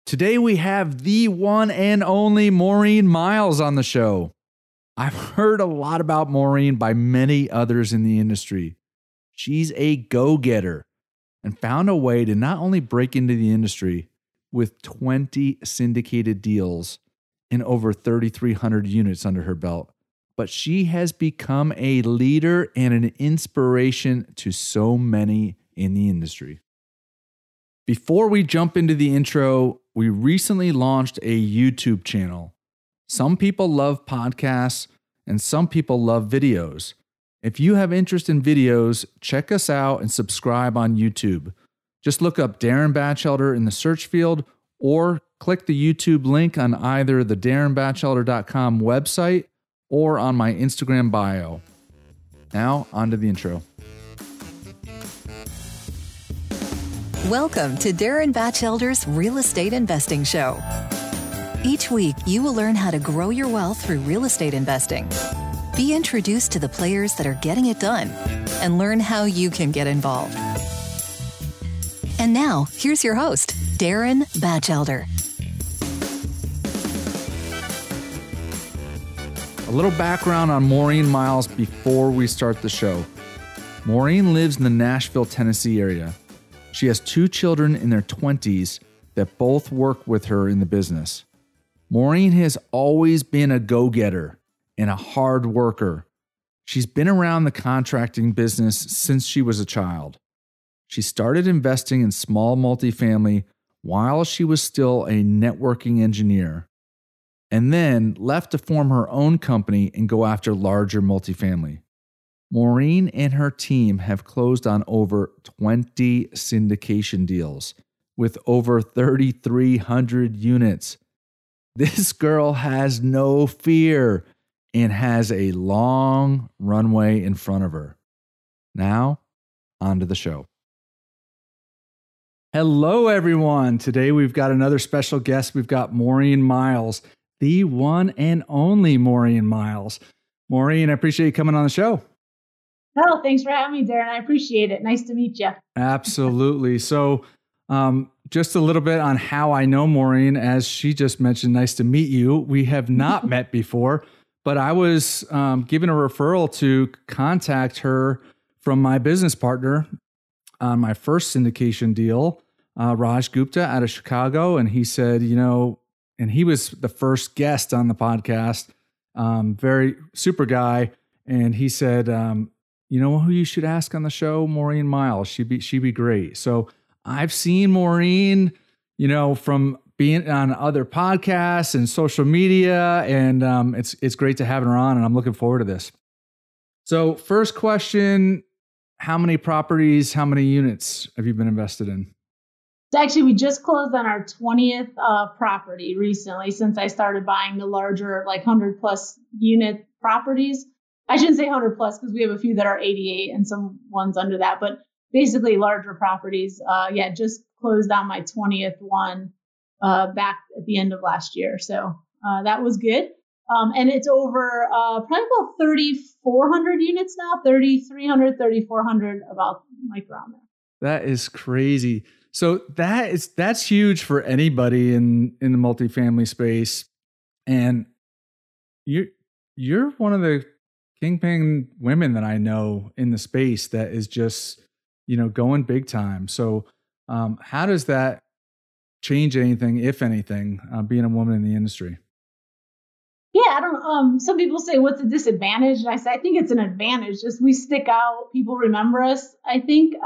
Today we have the one and only Maureen Miles on the show. I've heard a lot about Maureen by many others in the industry. She's a go-getter and found a way to not only break into the industry with 20 syndicated deals and over 3,300 units under her belt, but she has become a leader and an inspiration to so many in the industry. Before we jump into the intro, we recently launched a YouTube channel. Some people love podcasts and some people love videos. If you have interest in videos, check us out and subscribe on YouTube. Just look up Darren Batchelder in the search field or click the YouTube link on either the darrenbatchelder.com website or on my Instagram bio. Now, on to the intro. Welcome to Darren Batchelder's Real Estate Investing Show. Each week, you will learn how to grow your wealth through real estate investing. Be introduced to the players that are getting it done and learn how you can get involved. And now, here's your host, Darren Batchelder. A little background on Maureen Miles before we start the show. Maureen lives in the Nashville, Tennessee area. She has 2 children in their 20s that both work with her in the business. Maureen has always been a go-getter and a hard worker. She's been around the contracting business since she was a child. She started investing in small multifamily while she was still a networking engineer, and then left to form her own company and go after larger multifamily. Maureen and her team have closed on over 20 syndication deals with over 3,300 units. This girl has no fear and has a long runway in front of her. Now, on to the show. Hello, everyone. Today we've got another special guest. We've got Maureen Miles, the one and only Maureen Miles. Maureen, I appreciate you coming on the show. Oh, thanks for having me, Darren. I appreciate it. Nice to meet you. Absolutely. So just a little bit on how I know Maureen. As she just mentioned, nice to meet you. We have not met before, but I was given a referral to contact her from my business partner on my first syndication deal, Raj Gupta out of Chicago. And he said, and he was the first guest on the podcast, very super guy. And he said, you know who you should ask on the show? Maureen Miles. She'd be great. So I've seen Maureen, from being on other podcasts and social media, and it's great to have her on, and I'm looking forward to this. So first question, how many properties, how many units have you been invested in? Actually, we just closed on our 20th property recently since I started buying the larger, like 100 plus unit properties. I shouldn't say 100 plus because we have a few that are 88 and some ones under that, but basically larger properties. Just closed on my 20th one back at the end of last year. So that was good. And it's over probably about 3,400 units now, 3,300, 3,400, about like around there. That is crazy. So that's huge for anybody in the multifamily space. And you're one of the kingpin women that I know in the space that is just, going big time. So how does that change anything, if anything, being a woman in the industry? Yeah, I don't, some people say, what's the disadvantage? And I say, I think it's an advantage. Just we stick out, people remember us, I think.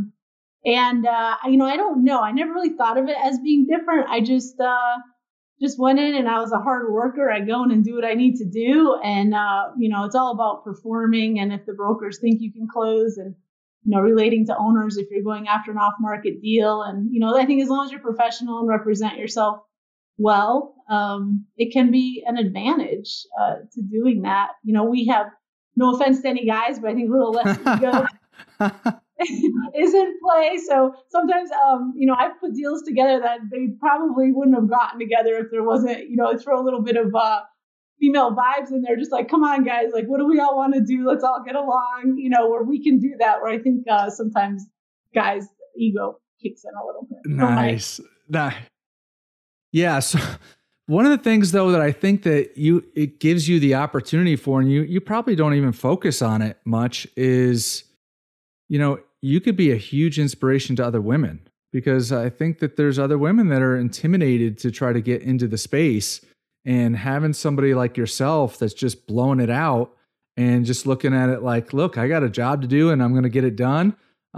I don't know. I never really thought of it as being different. I just went in and I was a hard worker. I go in and do what I need to do. And, it's all about performing. And if the brokers think you can close and, relating to owners, if you're going after an off market deal. And, I think as long as you're professional and represent yourself well, it can be an advantage to doing that. We have, no offense to any guys, but I think a little less ego is in play. So sometimes, I've put deals together that they probably wouldn't have gotten together if there wasn't, throw a little bit of female vibes in there, just like, come on, guys, like, what do we all want to do? Let's all get along, where we can do that, where I think sometimes guys' ego kicks in a little bit. Nice. Yeah. So one of the things though that I think that it gives you the opportunity for, and you probably don't even focus on it much, is, you could be a huge inspiration to other women, because I think that there's other women that are intimidated to try to get into the space, and having somebody like yourself that's just blowing it out and just looking at it like, look, I got a job to do and I'm going to get it done.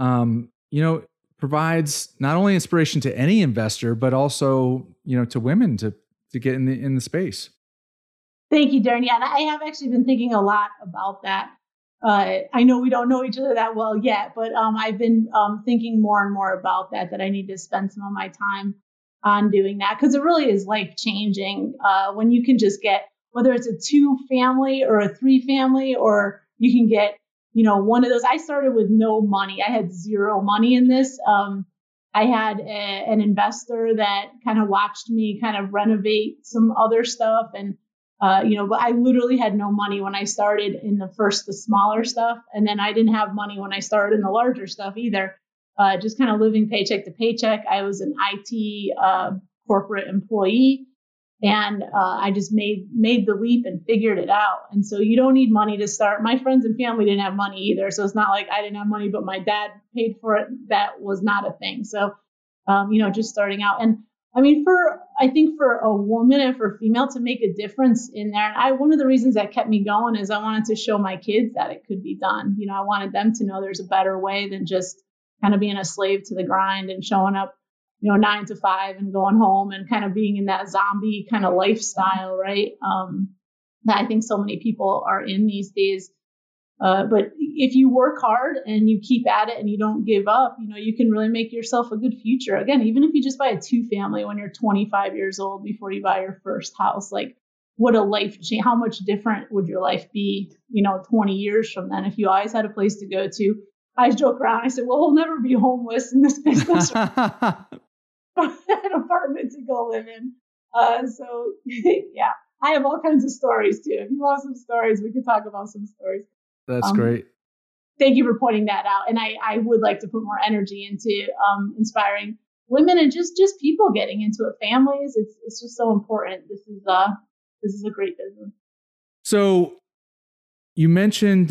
Provides not only inspiration to any investor, but also, to women to get in the space. Thank you, Darren. Yeah, and I have actually been thinking a lot about that. I know we don't know each other that well yet, but I've been thinking more and more about that I need to spend some of my time on doing that, because it really is life changing when you can just get, whether it's a 2-family or a 3-family, or you can get, one of those. I started with no money. I had zero money in this. I had an investor that kind of watched me kind of renovate some other stuff. And, but I literally had no money when I started in the smaller stuff. And then I didn't have money when I started in the larger stuff either. Just kind of living paycheck to paycheck. I was an IT corporate employee. And I just made the leap and figured it out. And so you don't need money to start. My friends and family didn't have money either. So it's not like I didn't have money, but my dad paid for it. That was not a thing. So, just starting out. And I mean, I think for a woman and for a female to make a difference in there. And one of the reasons that kept me going is I wanted to show my kids that it could be done. I wanted them to know there's a better way than just kind of being a slave to the grind and showing up 9 to 5 and going home and kind of being in that zombie kind of lifestyle, right? That I think so many people are in these days. But if you work hard and you keep at it and you don't give up, you can really make yourself a good future. Again, even if you just buy a 2-family when you're 25 years old before you buy your first house, like what a life change, how much different would your life be, 20 years from then if you always had a place to go to? I joke around. I said, well, we'll never be homeless in this business. An apartment to go live in. So yeah, I have all kinds of stories too. If you want some stories, we could talk about some stories. That's great. Thank you for pointing that out. And I would like to put more energy into inspiring women and just people getting into it. Families, it's just so important. This is a great business. So you mentioned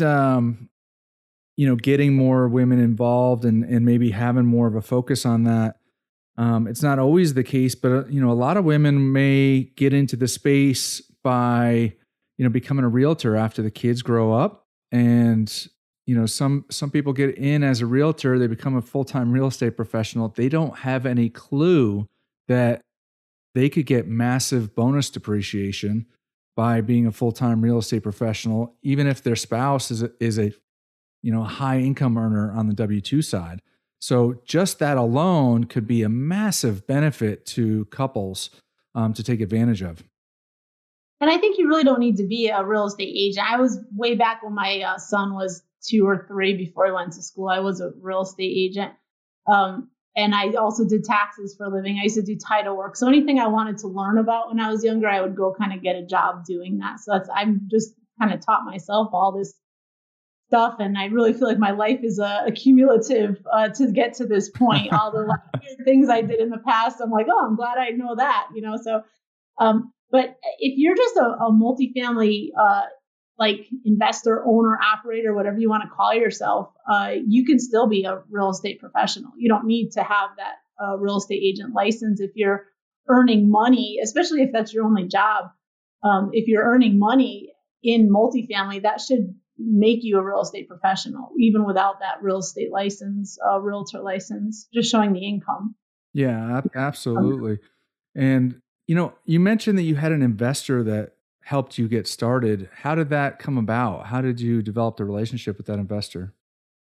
getting more women involved and maybe having more of a focus on that. It's not always the case, but a lot of women may get into the space by becoming a realtor after the kids grow up, and some people get in as a realtor, they become a full-time real estate professional. They don't have any clue that they could get massive bonus depreciation by being a full-time real estate professional, even if their spouse is a high income earner on the W-2 side. So just that alone could be a massive benefit to couples to take advantage of. And I think you really don't need to be a real estate agent. I was way back when my son was 2 or 3 before he went to school. I was a real estate agent. And I also did taxes for a living. I used to do title work. So anything I wanted to learn about when I was younger, I would go kind of get a job doing that. So I'm just kind of taught myself all this stuff, and I really feel like my life is a cumulative to get to this point. All the things I did in the past, I'm like, oh, I'm glad I know that, So, but if you're just a multifamily like investor, owner, operator, whatever you want to call yourself, you can still be a real estate professional. You don't need to have that real estate agent license if you're earning money, especially if that's your only job. If you're earning money in multifamily, that should make you a real estate professional, even without that real estate license, realtor license, just showing the income. Yeah, absolutely. And, you mentioned that you had an investor that helped you get started. How did that come about? How did you develop the relationship with that investor?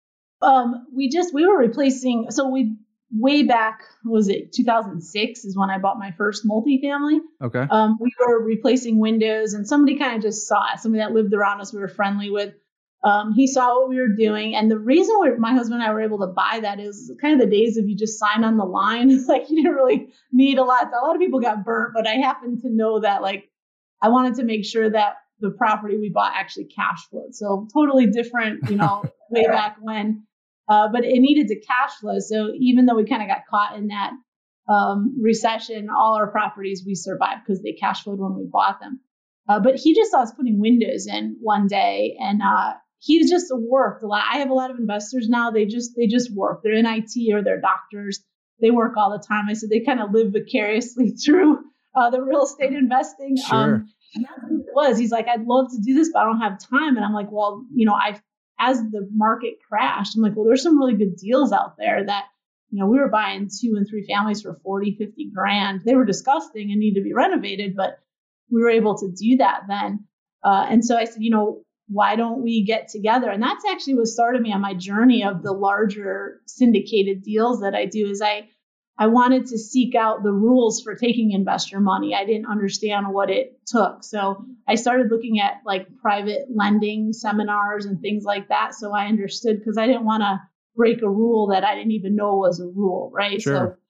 We were replacing, way back, was it 2006 is when I bought my first multifamily. Okay. We were replacing windows, and somebody kind of just saw it. Somebody that lived around us, we were friendly with. He saw what we were doing. And the reason my husband and I were able to buy that is kind of the days of you just sign on the line. Like you didn't really need a lot. A lot of people got burnt, but I happened to know that I wanted to make sure that the property we bought actually cash flowed. So totally different, way back when. But it needed to cash flow. So even though we kind of got caught in that recession, all our properties we survived because they cash flowed when we bought them. But he just saw us putting windows in one day, and he just worked a lot. I have a lot of investors now. They just work. They're in IT or they're doctors. They work all the time. I said they kind of live vicariously through the real estate investing. Sure. And that's what it was. He's like, I'd love to do this, but I don't have time. And I'm like, well, as the market crashed, I'm like, well, there's some really good deals out there that, we were buying 2 and 3 families for 40, 50 grand. They were disgusting and need to be renovated, but we were able to do that then. And so I said, why don't we get together? And that's actually what started me on my journey of the larger syndicated deals that I do. Is I wanted to seek out the rules for taking investor money. I didn't understand what it took. So I started looking at like private lending seminars and things like that. So I understood, because I didn't want to break a rule that I didn't even know was a rule, right? Sure. So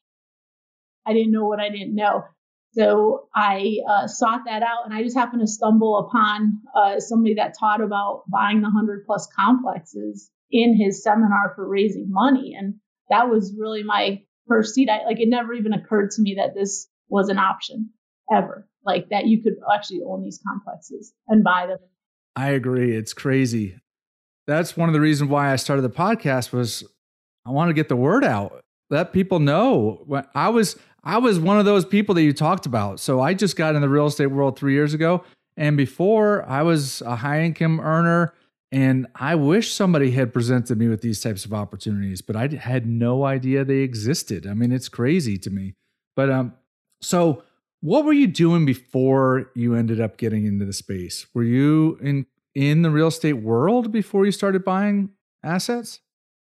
I didn't know what I didn't know. So I sought that out, and I just happened to stumble upon somebody that taught about buying the 100+ complexes in his seminar for raising money. And that was really my first seed. It never even occurred to me that this was an option ever, like that you could actually own these complexes and buy them. I agree. It's crazy. That's one of the reasons why I started the podcast, was I want to get the word out, let people know. I was one of those people that you talked about. So I just got in the real estate world 3 years ago. And before, I was a high income earner, and I wish somebody had presented me with these types of opportunities, but I had no idea they existed. I mean, it's crazy to me. But so what were you doing before you ended up getting into the space? Were you in the real estate world before you started buying assets?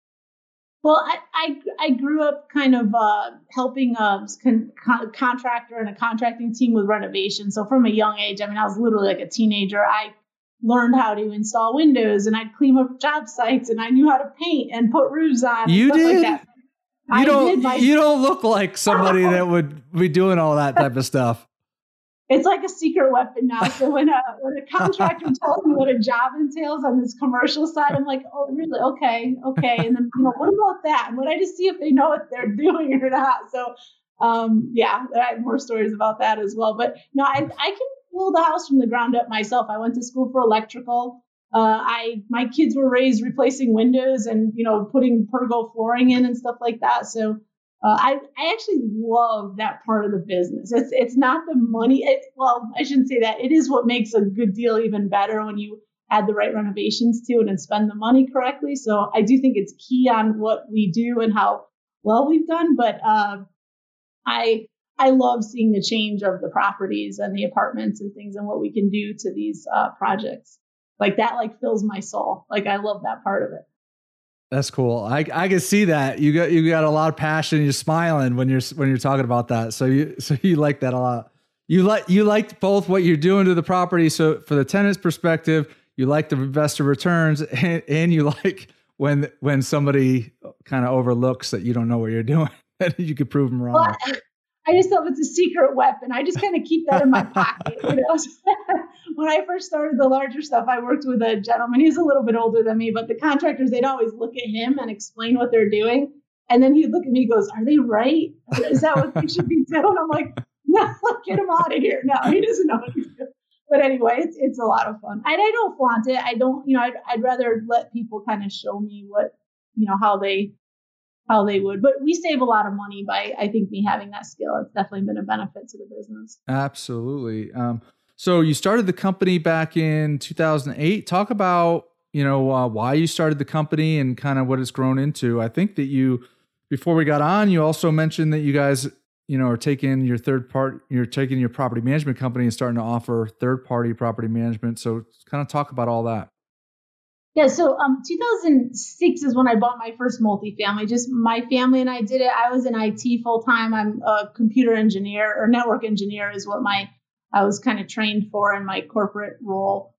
Well, I grew up kind of helping a contractor and a contracting team with renovations. So from a young age, I was literally like a teenager. I learned how to install windows, and I'd clean up job sites, and I knew how to paint and put roofs on. You did? Like that. You don't look like somebody that would be doing all that type of stuff. It's like a secret weapon now. So when a contractor tells me what a job entails on this commercial side, I'm like, oh, really? Okay. And then, what about that? And would I just see if they know what they're doing or not? So, I have more stories about that as well. But no, I can build a house from the ground up myself. I went to school for electrical. My kids were raised replacing windows and, putting pergo flooring in and stuff like that. So, I actually love that part of the business. It's not the money. I shouldn't say that. It is what makes a good deal even better when you add the right renovations to it and spend the money correctly. So I do think it's key on what we do and how well we've done. But I love seeing the change of the properties and the apartments and things and what we can do to these projects. Like that, fills my soul. I love that part of it. That's cool. I can see that you got a lot of passion. You're smiling when you're talking about that. So you like that a lot. You like both what you're doing to the property. So for the tenant's perspective, you like the investor returns, and you like when somebody kind of overlooks that you don't know what you're doing, that you could prove them wrong. Well, I just thought it's a secret weapon. I just kind of keep that in my pocket. When I first started the larger stuff, I worked with a gentleman. He's a little bit older than me, but the contractors, they'd always look at him and explain what they're doing. And then he'd look at me and goes, are they right? Is that what they should be doing? I'm like, no, get him out of here. No, he doesn't know what he's doing. But anyway, it's a lot of fun. And I don't flaunt it. I don't, I'd rather let people kind of show me what, how they would. But we save a lot of money by, I think, me having that skill. It's definitely been a benefit to the business. Absolutely. So you started the company back in 2008. Talk about, why you started the company and kind of what it's grown into. I think that before we got on, you also mentioned that you guys, are taking your you're taking your property management company and starting to offer third-party property management. So kind of talk about all that. Yeah, so 2006 is when I bought my first multifamily. Just my family and I did it. I was in IT full time. I'm a computer engineer, or network engineer is what I was kind of trained for in my corporate role.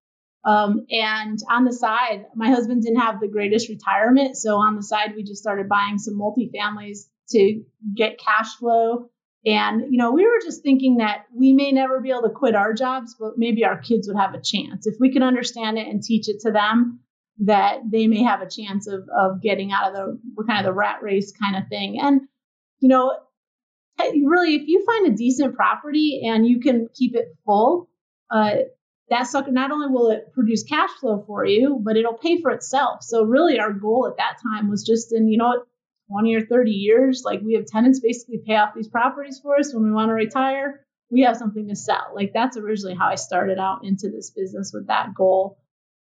And on the side, my husband didn't have the greatest retirement. So on the side, we just started buying some multifamilies to get cash flow. And, we were just thinking that we may never be able to quit our jobs, but maybe our kids would have a chance. If we can understand it and teach it to them, that they may have a chance of getting out of the rat race kind of thing. And, really, if you find a decent property and you can keep it full, that sucker, not only will it produce cash flow for you, but it'll pay for itself. So really our goal at that time was just in, 20 or 30 years, like we have tenants basically pay off these properties for us. When we want to retire, we have something to sell. Like that's originally how I started out into this business, with that goal.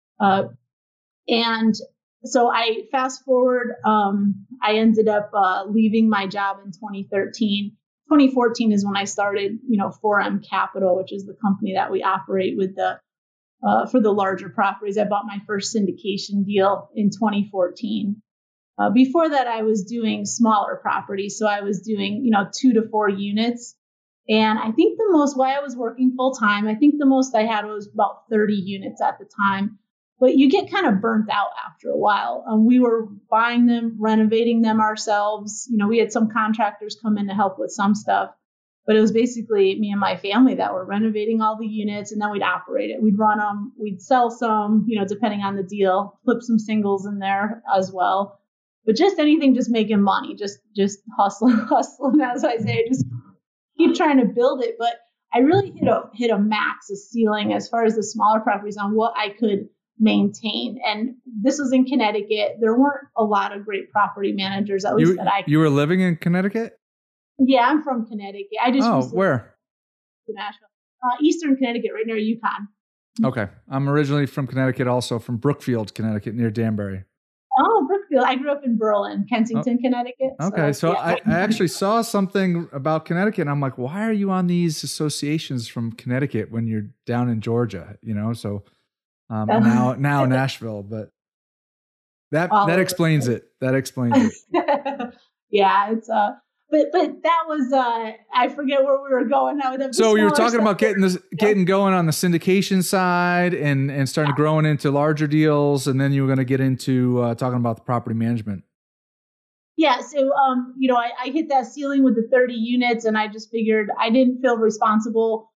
And so I fast forward, I ended up leaving my job in 2013. 2014 is when I started, 4M Capital, which is the company that we operate with for the larger properties. I bought my first syndication deal in 2014. Before that, I was doing smaller properties. So I was doing, 2 to 4 units. And I think while I was working full time, I think the most I had was about 30 units at the time. But you get kind of burnt out after a while. We were buying them, renovating them ourselves. We had some contractors come in to help with some stuff, but it was basically me and my family that were renovating all the units, and then we'd operate it. We'd run them, we'd sell some, depending on the deal, flip some singles in there as well. But just anything, just making money, just hustling, as I say, just keep trying to build it. But I really hit a max, a ceiling as far as the smaller properties on what I could maintain. And this was in Connecticut. There weren't a lot of great property managers, at least that I could. You were living in Connecticut? Yeah, I'm from Connecticut. I just where? Nashville. Eastern Connecticut, right near Yukon. Okay. I'm originally from Connecticut, also from Brookfield, Connecticut, near Danbury. Oh, Brookfield. I grew up in Berlin, Kensington, Connecticut. Okay. So yeah. I actually saw something about Connecticut, and I'm like, why are you on these associations from Connecticut when you're down in Georgia? So now Nashville, but that explains it. That explains it. Yeah, it's but that was I forget where we were going now with them. So you were talking about getting going on the syndication side and starting growing into larger deals, and then you were going to get into talking about the property management. Yeah, so I hit that ceiling with the 30 units, and I just figured I didn't feel responsible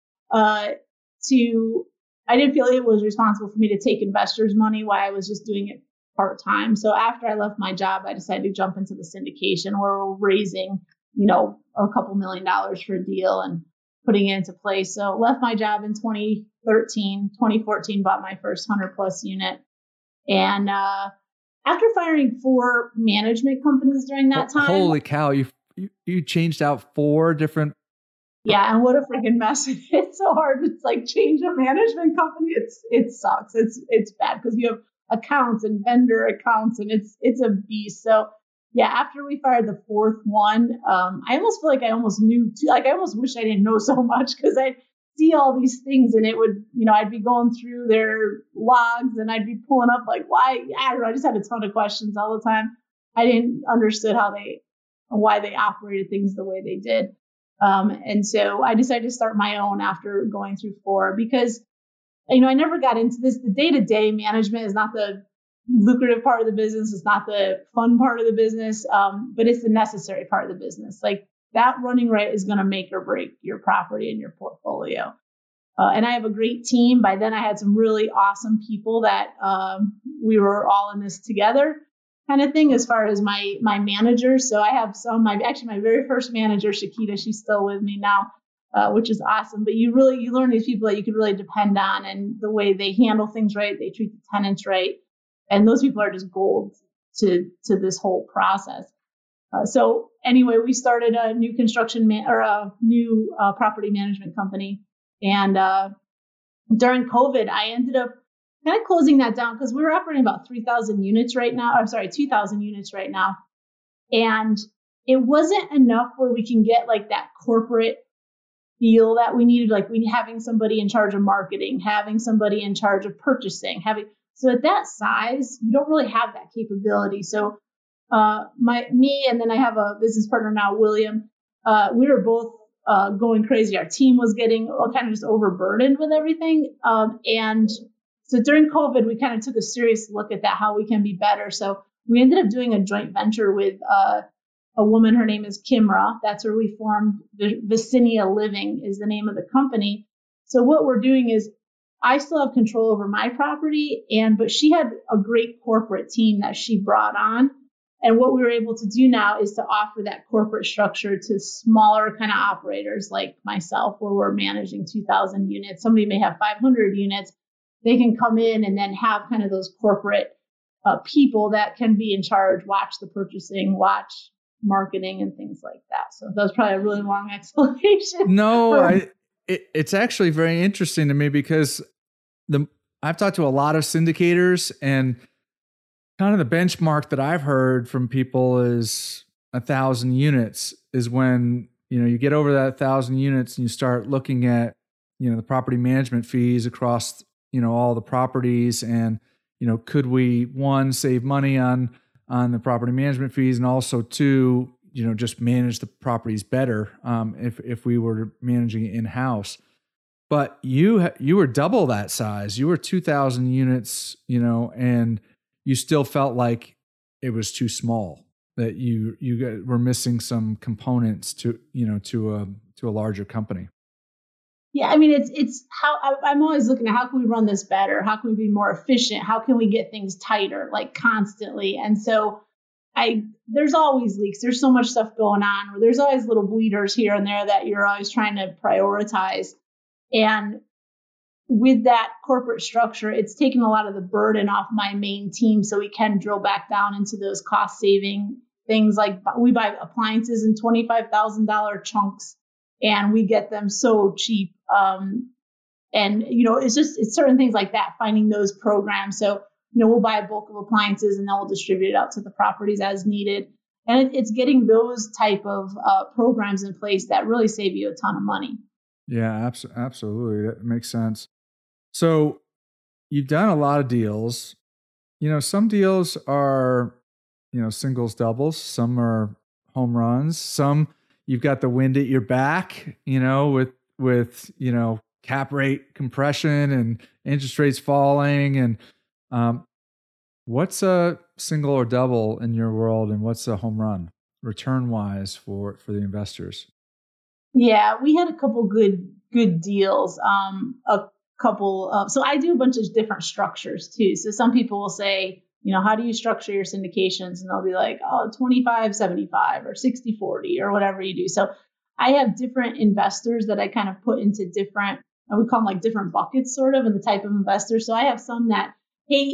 I didn't feel it was responsible for me to take investors' money while I was just doing it part-time. So after I left my job, I decided to jump into the syndication, where we're raising, a couple $1 million for a deal and putting it into place. So left my job in 2014, bought my first 100+ unit. And after firing 4 management companies during that time. Holy cow, you changed out 4 different. Yeah, and what a freaking mess. It's so hard to change a management company. It sucks. It's bad because you have accounts and vendor accounts, and it's a beast. So yeah, after we fired the 4th one, I almost feel like I almost knew too. I almost wish I didn't know so much, because I'd see all these things, and it would, I'd be going through their logs, and I'd be pulling up why. I don't know. I just had a ton of questions all the time. I didn't understood why they operated things the way they did. And so I decided to start my own after going through 4, because, I never got into this. The day-to-day management is not the lucrative part of the business. It's not the fun part of the business. But it's the necessary part of the business. Like that running right is going to make or break your property and your portfolio. And I have a great team. By then I had some really awesome people that, we were all in this together, kind of thing, as far as my managers. So I have my very first manager, Shakita, she's still with me now, which is awesome. But you learn these people that you can really depend on, and the way they handle things right, they treat the tenants right. And those people are just gold to this whole process. So anyway, we started a new property management company. And during COVID, I ended up kind of closing that down, because we were operating about 2,000 units right now. And it wasn't enough where we can get that corporate feel that we needed, having somebody in charge of marketing, having somebody in charge of purchasing, so at that size, you don't really have that capability. So me and then I have a business partner now, William, we were both going crazy. Our team was getting kind of just overburdened with everything. And so during COVID, we kind of took a serious look at that, how we can be better. So we ended up doing a joint venture with a woman. Her name is Kimra. That's where we formed Vicinia Living is the name of the company. So what we're doing is I still have control over my property, but she had a great corporate team that she brought on. And what we were able to do now is to offer that corporate structure to smaller kind of operators like myself, where we're managing 2,000 units. Somebody may have 500 units. They can come in and then have kind of those corporate people that can be in charge, watch the purchasing, watch marketing and things like that. So that was probably a really long explanation. No, it's actually very interesting to me because I've talked to a lot of syndicators, and kind of the benchmark that I've heard from people is 1,000 units is when, you get over that 1,000 units and you start looking at, the property management fees across, all the properties, and, could we, one, save money on the property management fees, and also two, just manage the properties better if we were managing it in-house. But you were double that size. You were 2,000 units, and you still felt like it was too small, that you were missing some components to a larger company. Yeah, I mean, it's how I'm always looking at how can we run this better? How can we be more efficient? How can we get things tighter, like constantly? And so there's always leaks. There's so much stuff going on. There's always little bleeders here and there that you're always trying to prioritize. And with that corporate structure, it's taken a lot of the burden off my main team, so we can drill back down into those cost saving things. Like we buy appliances in $25,000 chunks, and we get them so cheap. And it's certain things like that, finding those programs. So we'll buy a bulk of appliances and then we'll distribute it out to the properties as needed. And it's getting those type of programs in place that really save you a ton of money. Yeah, absolutely. That makes sense. So you've done a lot of deals. Some deals are, singles, doubles. Some are home runs. Some you've got the wind at your back, with cap rate compression and interest rates falling. And what's a single or double in your world, and what's a home run return wise for the investors? Yeah, we had a couple good deals. So I do a bunch of different structures too. So some people will say, how do you structure your syndications? And they'll be like, 25-75 or 60-40 or whatever you do. So I have different investors that I kind of put into different, we call them like different buckets sort of, and the type of investor. So I have some that hate,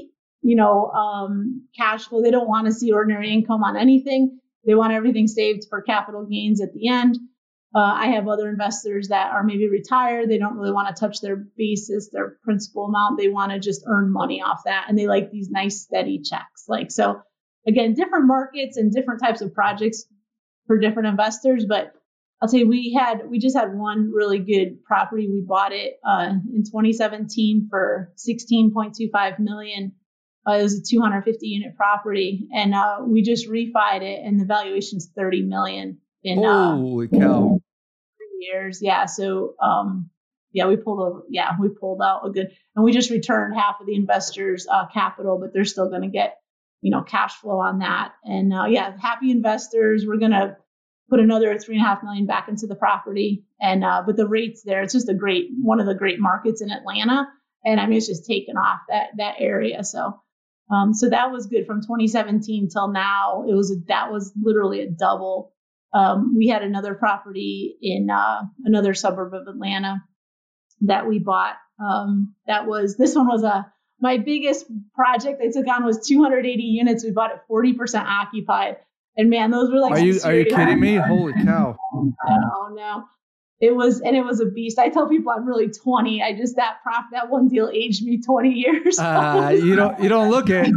cash flow. They don't want to see ordinary income on anything. They want everything saved for capital gains at the end. I have other investors that are maybe retired. They don't really want to touch their basis, their principal amount. They want to just earn money off that. And they like these nice steady checks. So again, different markets and different types of projects for different investors. But I'll tell you, we just had one really good property. We bought it in 2017 for $16.25 million. It was a 250 unit property, and we just refied it, and the valuation's $30 million in holy cow. 3 years. Yeah. So we pulled out a good, and we just returned half of the investors' capital, but they're still going to get cash flow on that. And happy investors. We're going to put another $3.5 million back into the property, and but the rates there, it's just one of the great markets in Atlanta, and I mean it's just taken off that area. So that was good from 2017 till now. That was literally a double. We had another property in another suburb of Atlanta that we bought. This one was my biggest project I took on was 280 units. We bought it 40% occupied. And man, those were like, are you kidding me? Holy cow. Oh no. It was a beast. I tell people I'm really 20. That one deal aged me 20 years. You don't look it.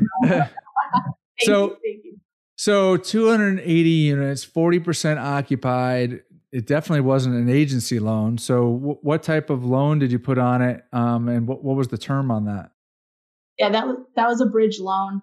Thank you. So 280 units, 40% occupied. It definitely wasn't an agency loan. So what type of loan did you put on it? And what was the term on that? Yeah, that was a bridge loan.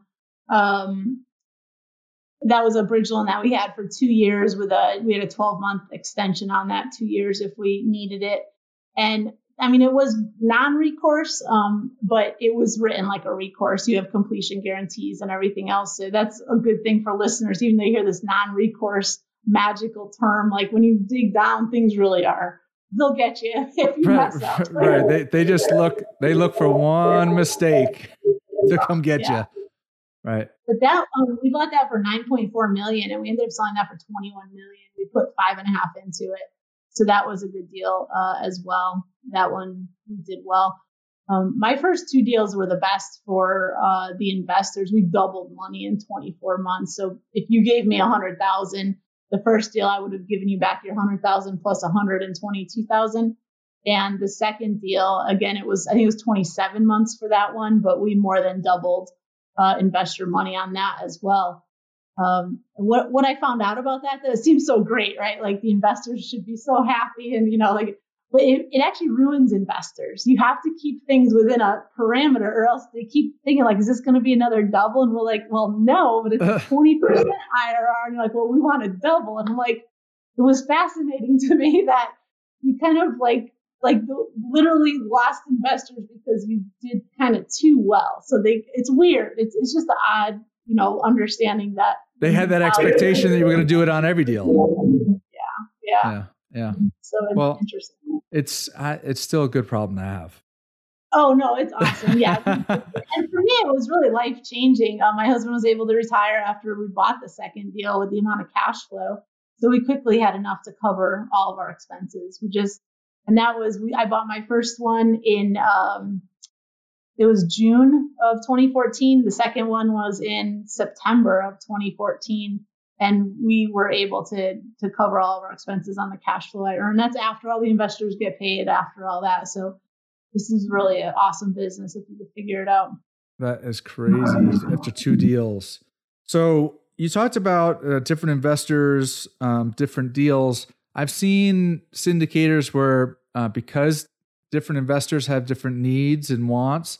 That was a bridge loan that we had for 2 years we had a 12-month extension on that, 2 years if we needed it. And I mean, it was non-recourse, but it was written like a recourse. You have completion guarantees and everything else. So that's a good thing for listeners, even though you hear this non-recourse magical term. Like when you dig down, things really are. They'll get you if you mess up. Right. They just look for one mistake to come get you. Right. But that we bought that for $9.4 million, and we ended up selling that for $21 million. We put 5.5 into it, so that was a good deal as well. That one we did well. My first 2 deals were the best for the investors. We doubled money in 24 months. So if you gave me $100,000, the first deal I would have given you back your $100,000 plus $122,000. And the second deal, again, I think it was 27 months for that one, but we more than doubled investor money on that as well. What I found out about that, though, it seems so great, right? Like the investors should be so happy, and but it actually ruins investors. You have to keep things within a parameter, or else they keep thinking like, is this going to be another double? And we're like, well, no, but it's 20% IRR. And you're like, well, we want to double. And I'm like, it was fascinating to me that you kind of like literally lost investors because you did kind of too well. So it's weird. It's just the odd, understanding that they had that expectation that you were going to do it on every deal. Yeah. So it's interesting. It's still a good problem to have. Oh no, it's awesome. Yeah. And for me, it was really life changing. My husband was able to retire after we bought the second deal with the amount of cash flow. So we quickly had enough to cover all of our expenses. I bought my first one in, it was June of 2014. The second one was in September of 2014. And we were able to cover all of our expenses on the cash flow I earned. That's after all the investors get paid, after all that. So this is really an awesome business if you can figure it out. That is crazy after 2 deals. So you talked about different investors, different deals. I've seen syndicators where because different investors have different needs and wants,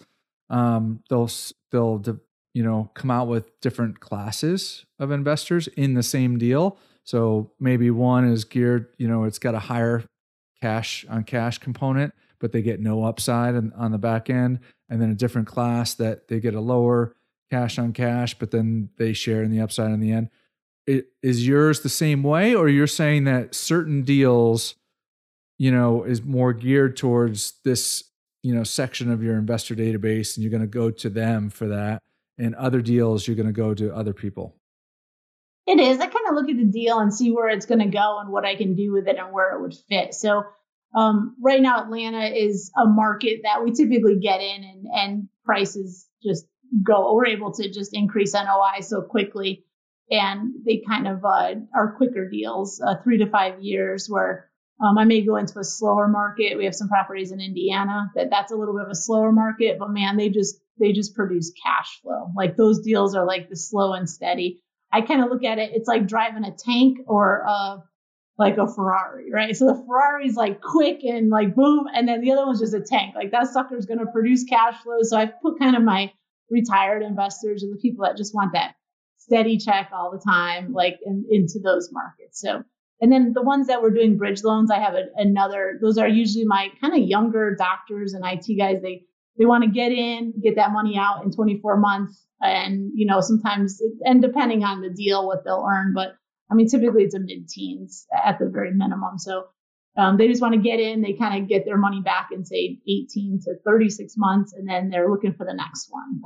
they'll come out with different classes of investors in the same deal. So maybe one is geared, it's got a higher cash on cash component, but they get no upside on the back end. And then a different class that they get a lower cash on cash, but then they share in the upside in the end. Is yours the same way, or you're saying that certain deals, is more geared towards this, section of your investor database, and you're going to go to them for that, and other deals you're going to go to other people? It is. I kind of look at the deal and see where it's going to go and what I can do with it and where it would fit. So right now, Atlanta is a market that we typically get in, and prices just go. We're able to just increase NOI so quickly, and they kind of are quicker deals, 3 to 5 years, where I may go into a slower market. We have some properties in Indiana that's a little bit of a slower market, but man, they just produce cash flow. Like those deals are like the slow and steady. I kind of look at it, it's like driving a tank or like a Ferrari, right? So the Ferrari's like quick and like boom, and then the other one's just a tank. Like that sucker's going to produce cash flow. So I've put kind of my retired investors or the people that just want that steady check all the time, like into those markets. So, and then the ones that we're doing bridge loans, I have those are usually my kind of younger doctors and IT guys. They want to get that money out in 24 months. And, sometimes, and depending on the deal, what they'll earn, but I mean, typically it's a mid-teens at the very minimum. So they just want to get in, they kind of get their money back in say 18 to 36 months. And then they're looking for the next one.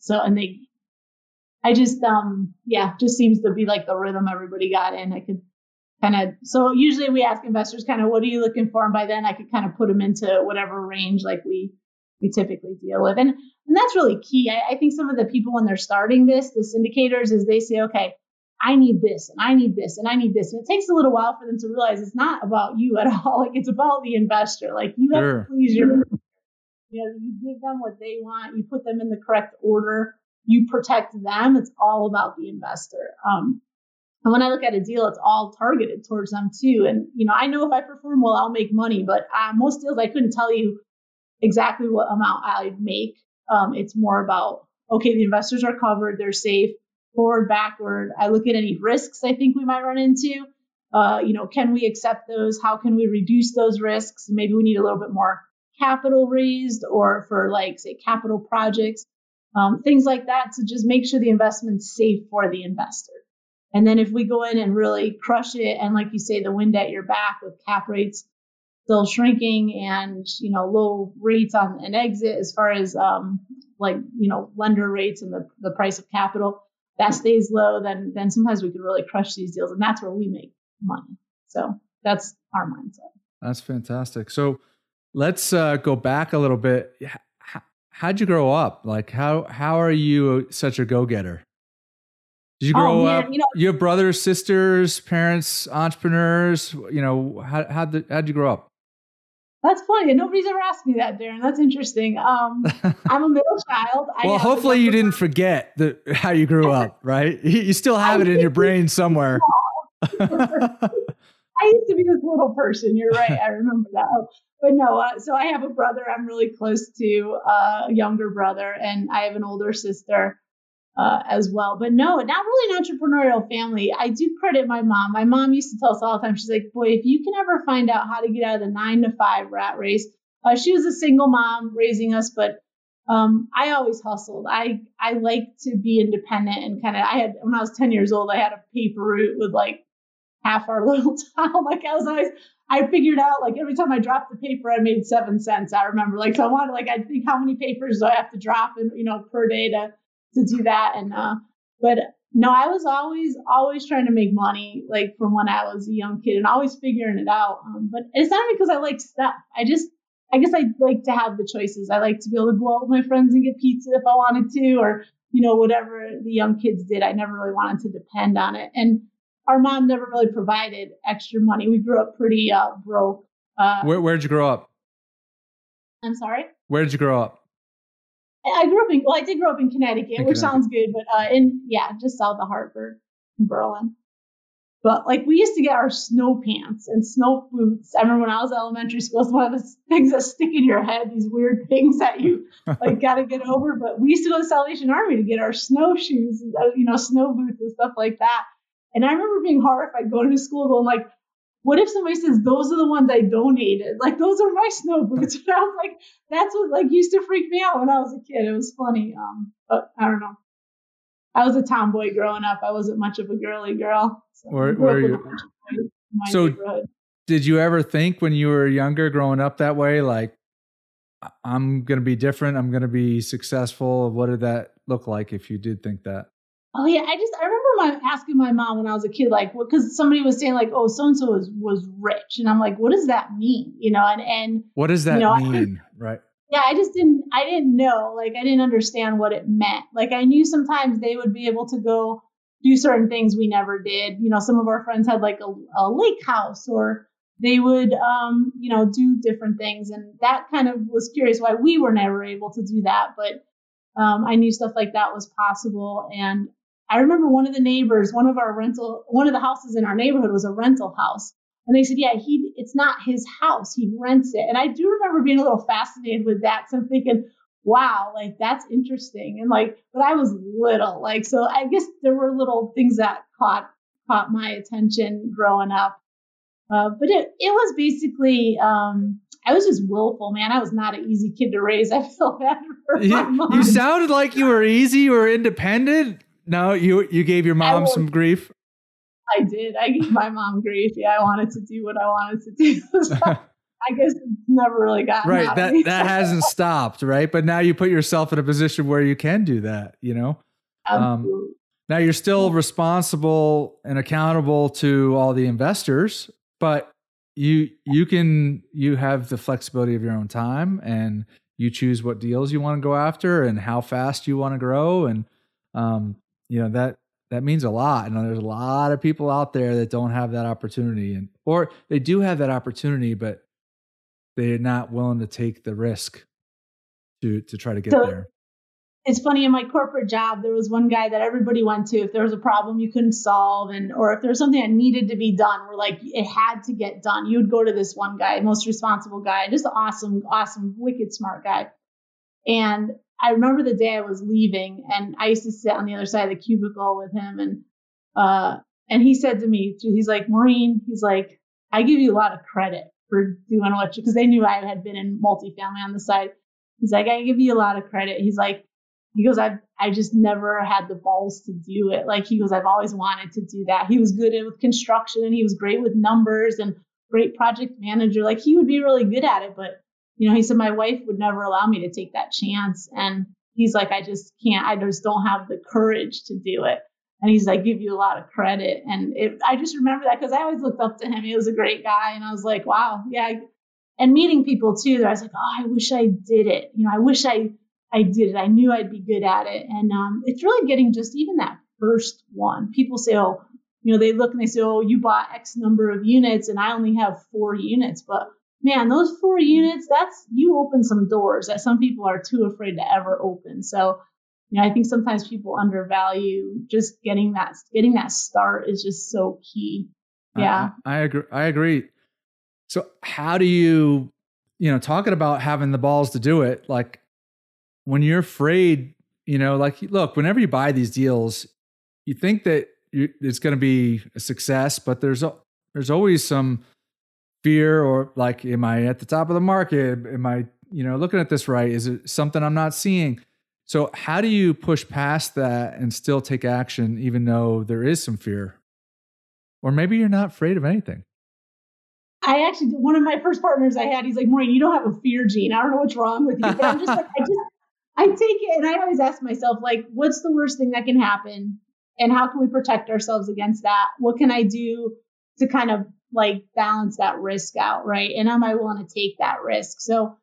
Just seems to be like the rhythm everybody got in. I could so usually we ask investors kind of, what are you looking for? And by then I could kind of put them into whatever range like we typically deal with. And that's really key. I think some of the people when they're starting the syndicators is they say, okay, I need this and I need this and I need this. And it takes a little while for them to realize it's not about you at all. Like it's about the investor. Like you have to please you give them what they want. You put them in the correct order. You protect them. It's all about the investor. And when I look at a deal, it's all targeted towards them too. And, I know if I perform well, I'll make money, but most deals, I couldn't tell you exactly what amount I'd make. It's more about, okay, the investors are covered. They're safe. Forward, backward. I look at any risks I think we might run into. Can we accept those? How can we reduce those risks? Maybe we need a little bit more capital raised, or for like, say, capital projects, things like that, to just make sure the investment's safe for the investor. And then if we go in and really crush it, and like you say, the wind at your back with cap rates still shrinking and, low rates on an exit as far as lender rates and the price of capital, that stays low, then sometimes we could really crush these deals. And that's where we make money. So that's our mindset. That's fantastic. So let's go back a little bit. How'd you grow up? Like, how are you such a go-getter? Did you grow up? You have brothers, sisters, parents, entrepreneurs. How'd you grow up? That's funny. Nobody's ever asked me that, Darren. That's interesting. I'm a middle child. Well, hopefully you didn't forget how you grew up, right? You still have it in your brain somewhere. I used to be this little person. You're right. I remember that. But no, so I have a brother I'm really close to, a younger brother, and I have an older sister as well. But no, not really an entrepreneurial family. I do credit my mom. My mom used to tell us all the time, she's like, boy, if you can ever find out how to get out of the 9-to-5 rat race. She was a single mom raising us, but I always hustled. I like to be independent and when I was 10 years old, I had a paper route with like half our little town. Like I figured out like every time I dropped the paper, I made 7 cents. I remember so I wanted I think how many papers do I have to drop per day to do that. And, but no, I was always trying to make money, like from when I was a young kid and always figuring it out. But it's not because I like stuff. I guess I like to have the choices. I like to be able to go out with my friends and get pizza if I wanted to, or, whatever the young kids did. I never really wanted to depend on it. And our mom never really provided extra money. We grew up pretty broke. Where'd you grow up? I'm sorry? Where did you grow up? I did grow up in Connecticut, which sounds good, but just south of Hartford, in Berlin. But we used to get our snow pants and snow boots. I remember when I was in elementary school, it's one of the things that stick in your head, these weird things that you got to get over. But we used to go to the Salvation Army to get our snowshoes, snow boots and stuff like that. And I remember being horrified going to school going what if somebody says, those are the ones I donated? Those are my snow boots. And I was like, that's what used to freak me out when I was a kid. It was funny. But I don't know. I was a tomboy growing up. I wasn't much of a girly girl. So did you ever think when you were younger growing up that way, I'm going to be different, I'm going to be successful? What did that look like if you did think that? Oh yeah, I remember asking my mom when I was a kid, because somebody was saying oh, so-and-so was rich. And I'm like, what does that mean? And what does that mean? Right. Yeah, I didn't know, I didn't understand what it meant. I knew sometimes they would be able to go do certain things we never did. Some of our friends had a lake house, or they would, do different things. And that kind of was curious why we were never able to do that. But I knew stuff like that was possible. And I remember one of the houses in our neighborhood was a rental house. And they said, yeah, it's not his house. He rents it. And I do remember being a little fascinated with that. So I'm thinking, wow, that's interesting. And but I was little, so I guess there were little things that caught my attention growing up. But it was basically, I was just willful, man. I was not an easy kid to raise. I feel bad for my mom. You sounded like you were easy. You were independent. No, you gave your mom some grief. I did. I gave my mom grief. Yeah, I wanted to do what I wanted to do. So I guess it's never really gotten right. Out of me. That hasn't stopped, right? But now you put yourself in a position where you can do that. Absolutely. Now you're still responsible and accountable to all the investors, but you have the flexibility of your own time, and you choose what deals you want to go after and how fast you want to grow, and that means a lot. And there's a lot of people out there that don't have that opportunity, or they do have that opportunity, but they're not willing to take the risk to try to get there. It's funny, in my corporate job, there was one guy that everybody went to if there was a problem you couldn't solve, or if there was something that needed to be done, where it had to get done, you would go to this one guy, most responsible guy, just an awesome, wicked smart guy. And I remember the day I was leaving, and I used to sit on the other side of the cubicle with him, and he said to me, he's like, Maureen, he's like, I give you a lot of credit for doing what because they knew I had been in multifamily on the side. He's like, I give you a lot of credit. He goes, I just never had the balls to do it. He goes, I've always wanted to do that. He was good with construction, and he was great with numbers and great project manager. Like he would be really good at it, but he said my wife would never allow me to take that chance. And he's like, I just can't, I just don't have the courage to do it. And he's like, give you a lot of credit. And I just remember that because I always looked up to him. He was a great guy. And I was like, wow, yeah. And meeting people too, I was like, oh, I wish I did it. I wish I did it. I knew I'd be good at it. And it's really getting just even that first one. People say, oh, they look and they say, oh, you bought X number of units and I only have 4 units. But man, those 4 units, you open some doors that some people are too afraid to ever open. So, I think sometimes people undervalue just getting that start is just so key. Yeah. I agree. So how do you, talking about having the balls to do it, like when you're afraid, like, look, whenever you buy these deals, you think that it's going to be a success, but there's always some fear or like, am I at the top of the market? Am I, looking at this right? Is it something I'm not seeing? So how do you push past that and still take action, even though there is some fear? Or maybe you're not afraid of anything. I actually, one of my first partners I had, he's like, Maureen, you don't have a fear gene. I don't know what's wrong with you. But I'm just like, I take it. And I always ask myself, like, what's the worst thing that can happen? And how can we protect ourselves against that? What can I do to kind of like balance that risk out, right? And am I willing to take that risk? So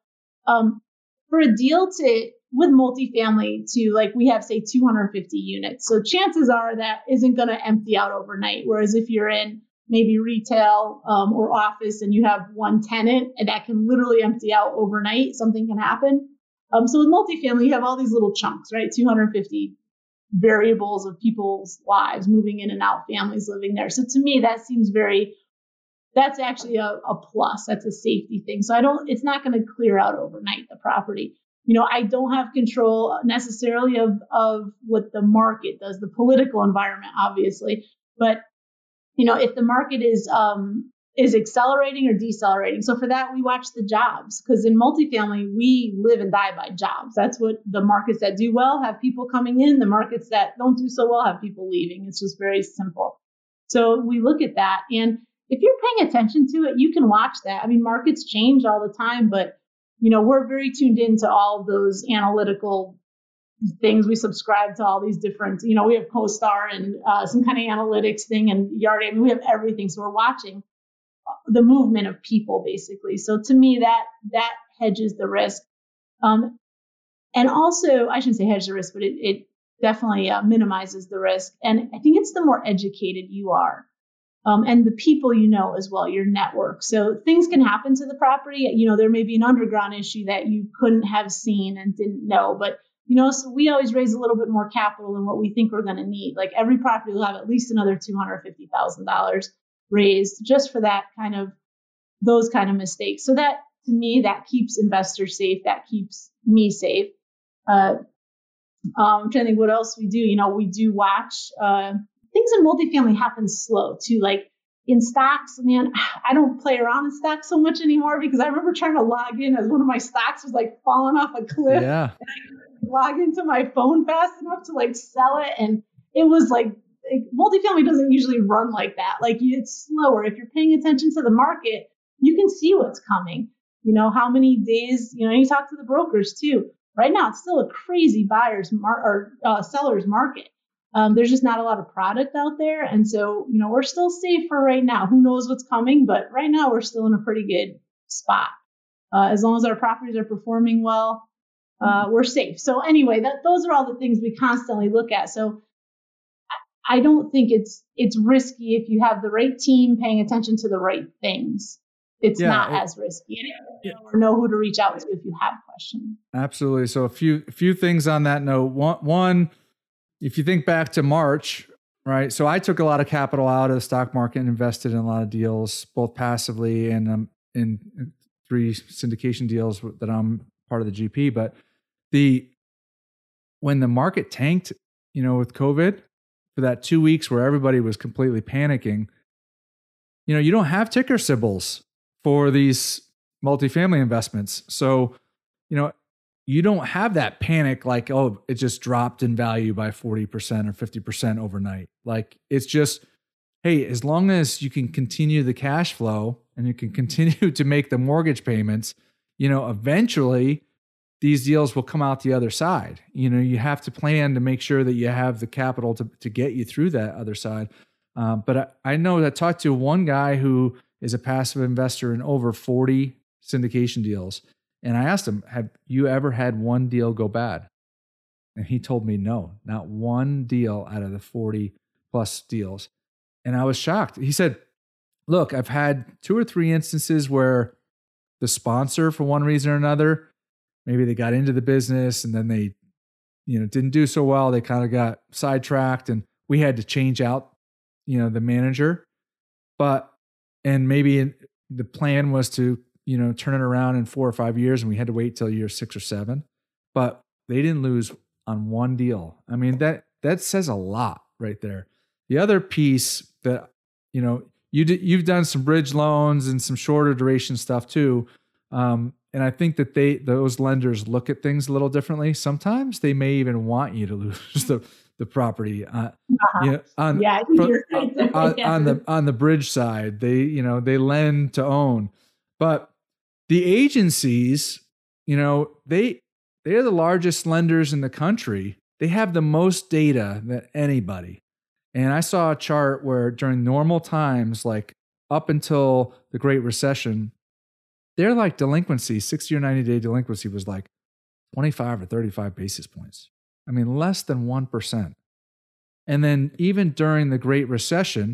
for a deal with multifamily to like, we have say 250 units. So chances are that isn't going to empty out overnight. Whereas if you're in maybe retail or office and you have one tenant and that can literally empty out overnight, something can happen. So with multifamily, you have all these little chunks, right? 250 variables of people's lives moving in and out, families living there. So to me, that seems that's actually a plus. That's a safety thing. So it's not going to clear out overnight, the property. I don't have control necessarily of what the market does, the political environment, obviously. But, if the market is accelerating or decelerating. So for that, we watch the jobs because in multifamily, we live and die by jobs. That's what the markets that do well have people coming in. The markets that don't do so well have people leaving. It's just very simple. So we look at that. And if you're paying attention to it, you can watch that. I mean, markets change all the time, but we're very tuned into all of those analytical things. We subscribe to all these different, we have CoStar and some kind of analytics thing and Yardi. I mean, we have everything. So we're watching the movement of people basically. So to me, that hedges the risk. And also, I shouldn't say hedge the risk, but it definitely minimizes the risk. And I think it's the more educated you are. And the people as well, your network. So things can happen to the property. There may be an underground issue that you couldn't have seen and didn't know. But, so we always raise a little bit more capital than what we think we're going to need. Like every property will have at least another $250,000 raised just for those kind of mistakes. So that, to me, that keeps investors safe. That keeps me safe. I'm trying to think what else we do. We do watch things in multifamily happen slow too. Like in stocks, man, I don't play around in stocks so much anymore because I remember trying to log in as one of my stocks was like falling off a cliff. Yeah. And I couldn't log into my phone fast enough to like sell it. And it was like multifamily doesn't usually run like that. Like it's slower. If you're paying attention to the market, you can see what's coming. How many days, you talk to the brokers too. Right now, it's still a crazy seller's market. There's just not a lot of product out there. And so, we're still safe for right now. Who knows what's coming? But right now, we're still in a pretty good spot. As long as our properties are performing well, we're safe. So anyway, those are all the things we constantly look at. So I don't think it's risky if you have the right team paying attention to the right things. It's not as risky or know who to reach out to if you have questions. Absolutely. So a few things on that note. One, if you think back to March, right? So I took a lot of capital out of the stock market and invested in a lot of deals, both passively and in 3 syndication deals that I'm part of the GP. But when the market tanked, with COVID for that 2 weeks where everybody was completely panicking, you don't have ticker symbols for these multifamily investments. So, you don't have that panic like, oh, it just dropped in value by 40% or 50% overnight. Like it's just, hey, as long as you can continue the cash flow and you can continue to make the mortgage payments, eventually these deals will come out the other side. You have to plan to make sure that you have the capital to get you through that other side. But I know that I talked to one guy who is a passive investor in over 40 syndication deals. And I asked him, have you ever had one deal go bad? And he told me no, not one deal out of the 40 plus deals. And I was shocked. He said, look, I've had 2 or 3 instances where the sponsor, for one reason or another, maybe they got into the business and then they, didn't do so well. They kind of got sidetracked and we had to change out, the manager. And maybe the plan was to, turn it around in 4 or 5 years and we had to wait till year 6 or 7. But they didn't lose on one deal. I mean, that says a lot right there. The other piece that, you've done some bridge loans and some shorter duration stuff too. And I think that those lenders look at things a little differently. Sometimes they may even want you to lose the property. On the bridge side, they lend to own. But the agencies, they're the largest lenders in the country. They have the most data than anybody. And I saw a chart where during normal times, like up until the Great Recession, their like delinquency, 60 or 90-day delinquency was like 25 or 35 basis points. I mean, less than 1%. And then even during the Great Recession,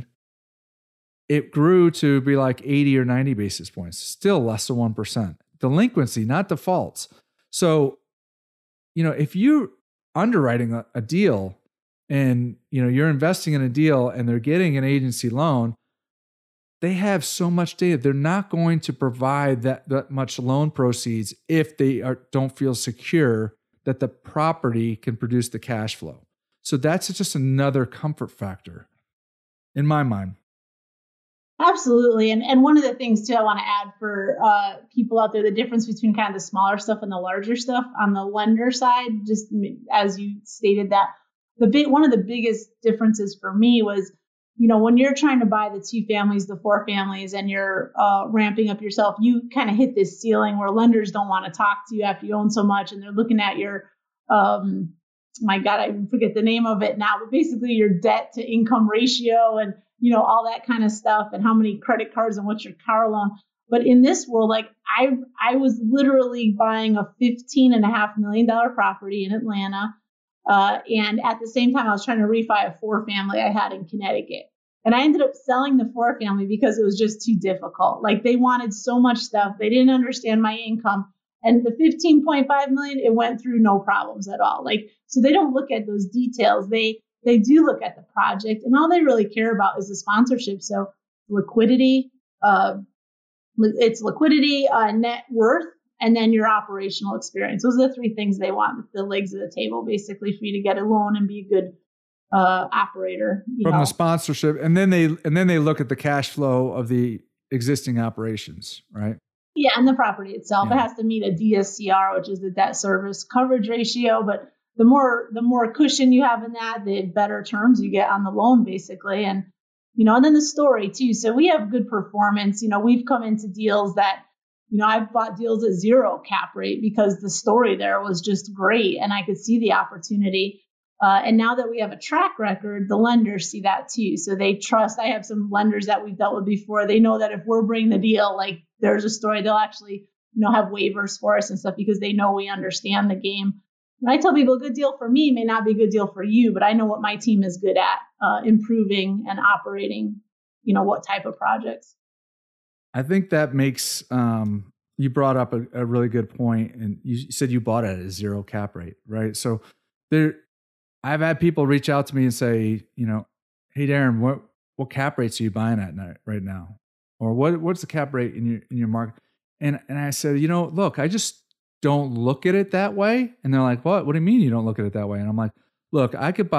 it grew to be like 80 or 90 basis points, still less than 1%. Delinquency, not defaults. So, if you're underwriting a deal and, you're investing in a deal and they're getting an agency loan, they have so much data. They're not going to provide that much loan proceeds if they don't feel secure that the property can produce the cash flow. So that's just another comfort factor in my mind. Absolutely. And one of the things too, I want to add for people out there, the difference between kind of the smaller stuff and the larger stuff on the lender side, just as you stated that one of the biggest differences for me was, when you're trying to buy the 2 families, the 4 families, and you're ramping up yourself, you kind of hit this ceiling where lenders don't want to talk to you after you own so much. And they're looking at your, my God, I forget the name of it now, but basically your debt to income ratio and, all that kind of stuff and how many credit cards and what's your car loan. But in this world, like I was literally buying a $15.5 million property in Atlanta. And at the same time, I was trying to refi a 4 family I had in Connecticut. And I ended up selling the 4 family because it was just too difficult. Like they wanted so much stuff. They didn't understand my income. And the 15.5 million, it went through no problems at all. Like, so they don't look at those details. They do look at the project, and all they really care about is the sponsorship. So liquidity, it's liquidity, net worth, and then your operational experience. Those are the 3 things they want, the legs of the table, basically, for you to get a loan and be a good operator. The sponsorship, and then they look at the cash flow of the existing operations, right? Yeah, and the property itself. Yeah. It has to meet a DSCR, which is the debt service coverage ratio. But the more cushion you have in that, the better terms you get on the loan, basically. And and then the story too. So we have good performance. We've come into deals that, I've bought deals at 0 cap rate because the story there was just great and I could see the opportunity. And now that we have a track record, the lenders see that too. So they trust. I have some lenders that we've dealt with before. They know that if we're bringing the deal, like there's a story, they'll actually, have waivers for us and stuff because they know we understand the game. And I tell people a good deal for me may not be a good deal for you, but I know what my team is good at, improving and operating, what type of projects. I think that makes, you brought up a really good point, and you said you bought it at a 0 cap rate, right? So I've had people reach out to me and say, hey Darren, what cap rates are you buying at right now? Or what's the cap rate in your market? And I said, look, I just don't look at it that way. And they're like, what do you mean you don't look at it that way? And I'm like, look, I could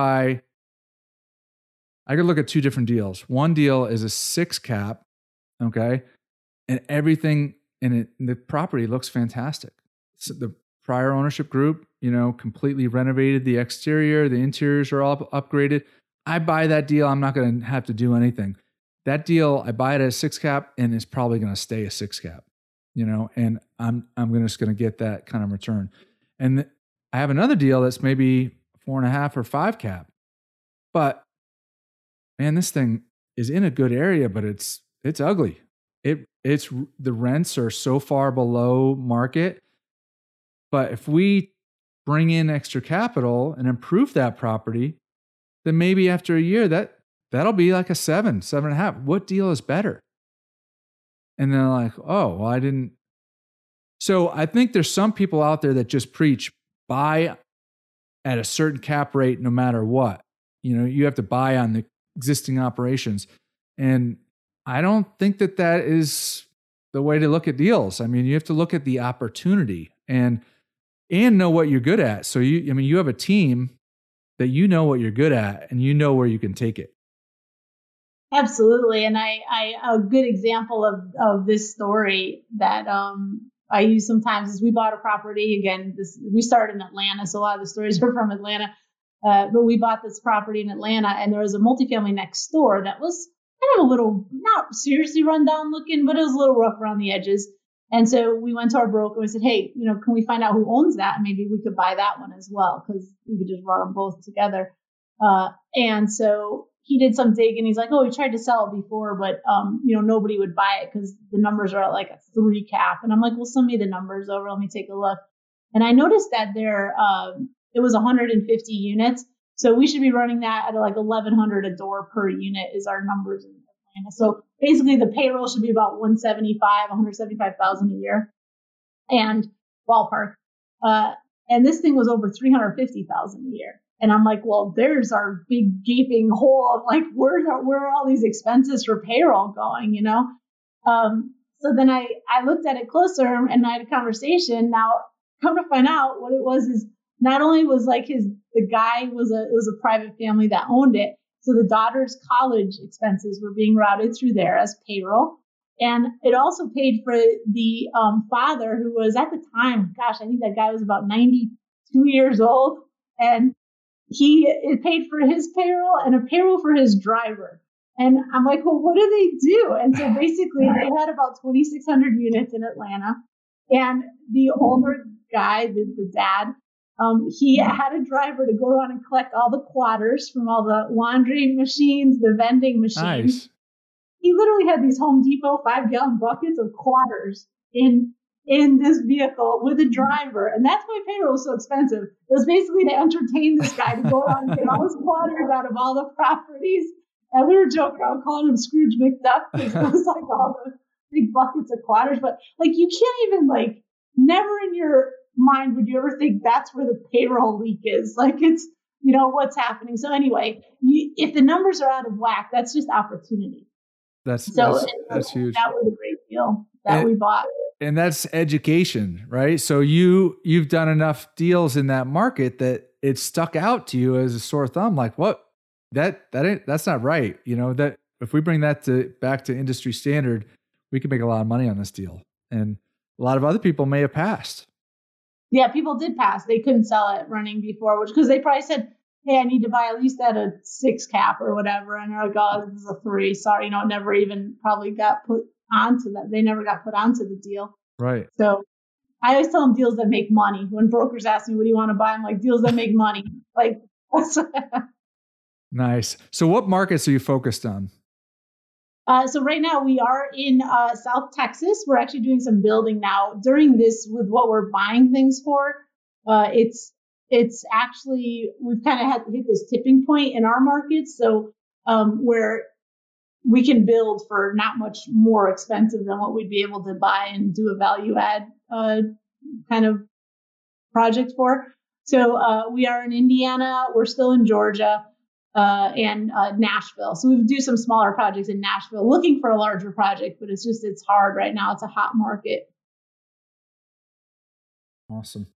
look at 2 different deals. One deal is a 6 cap, okay? And everything in it, the property looks fantastic. So the prior ownership group, completely renovated the exterior, the interiors are all upgraded. I buy that deal, I'm not going to have to do anything. that deal, I buy it at a 6 cap and it's probably going to stay a 6 cap, and I'm just going to get that kind of return. And I have another deal that's maybe 4.5 or 5 cap, but man, this thing is in a good area, but it's ugly. It's the rents are so far below market. But if we bring in extra capital and improve that property, then maybe after a year that'll be like a 7.5. What deal is better? And they're like, oh, well, I didn't. So I think there's some people out there that just preach buy at a certain cap rate no matter what. You have to buy on the existing operations. And I don't think that is the way to look at deals. I mean, you have to look at the opportunity and know what you're good at. So you have a team that what you're good at and where you can take it. Absolutely. And I a good example of this story that I use sometimes is we bought a property. Again, we started in Atlanta, so a lot of the stories are from Atlanta. But we bought this property in Atlanta, and there was a multifamily next door that was kind of a little, not seriously run down looking, but it was a little rough around the edges. And so we went to our broker and we said, hey, can we find out who owns that? Maybe we could buy that one as well, because we could just run them both together. And so he did some digging. He's like, oh, we tried to sell it before, but, nobody would buy it because the numbers are at like a 3 cap. And I'm like, well, send me the numbers over. Let me take a look. And I noticed that it was 150 units. So we should be running that at like 1,100 a door per unit is our numbers in Atlanta. So basically the payroll should be about 175,000 a year and ballpark. And this thing was over 350,000 a year. And I'm like, well, there's our big gaping hole of like, where are all these expenses for payroll going, So then I looked at it closer and I had a conversation. Now, come to find out what it was is not only was like the guy it was a private family that owned it. So the daughter's college expenses were being routed through there as payroll. And it also paid for the father, who was at the time, I think that guy was about 92 years old. And it paid for his payroll and a payroll for his driver. And I'm like, well, what do they do? And so basically they had about 2,600 units in Atlanta. And the older guy, the dad, he had a driver to go around and collect all the quarters from all the laundry machines, the vending machines. Nice. He literally had these Home Depot 5-gallon buckets of quarters in this vehicle with a driver. And that's why payroll was so expensive. It was basically to entertain this guy to go around and get all his quarters out of all the properties. And we were joking around calling him Scrooge McDuck because it was like all the big buckets of quarters. But like, you can't even never in your mind would you ever think that's where the payroll leak is. Like, it's, what's happening. So anyway, if the numbers are out of whack, that's just opportunity. That's huge. That was a great deal that we bought. And that's education, right? So you've done enough deals in that market that it stuck out to you as a sore thumb. Like, what? That's not right. That if we bring that back to industry standard, we could make a lot of money on this deal. And a lot of other people may have passed. Yeah, people did pass. They couldn't sell it running before, because they probably said, hey, I need to buy at least at a 6 cap or whatever. And they're like, oh, this is a 3. Sorry, it never even probably got put onto that. They never got put onto the deal. Right. So I always tell them deals that make money. When brokers ask me, what do you want to buy? I'm like, deals that make money. Like, nice. So what markets are you focused on? So right now we are in South Texas. We're actually doing some building now. During this, with what we're buying things for, it's actually, we've kind of had to hit this tipping point in our markets. So where we can build for not much more expensive than what we'd be able to buy and do a value add kind of project for. So we are in Indiana. We're still in Georgia. And Nashville. So we do some smaller projects in Nashville, looking for a larger project, but it's hard right now. It's a hot market. Awesome.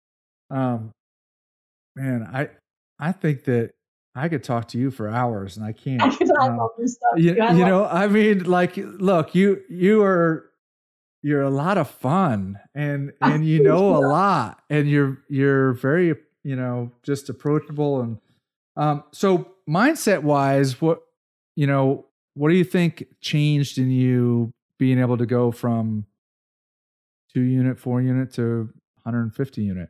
Man, I think that I could talk to you for hours and I can't. I could talk about this stuff. I mean, like, look, you're a lot of fun and you know a lot and you're very, just approachable. And so mindset wise, what, what do you think changed in you being able to go from 2-unit, 4-unit to 150 unit?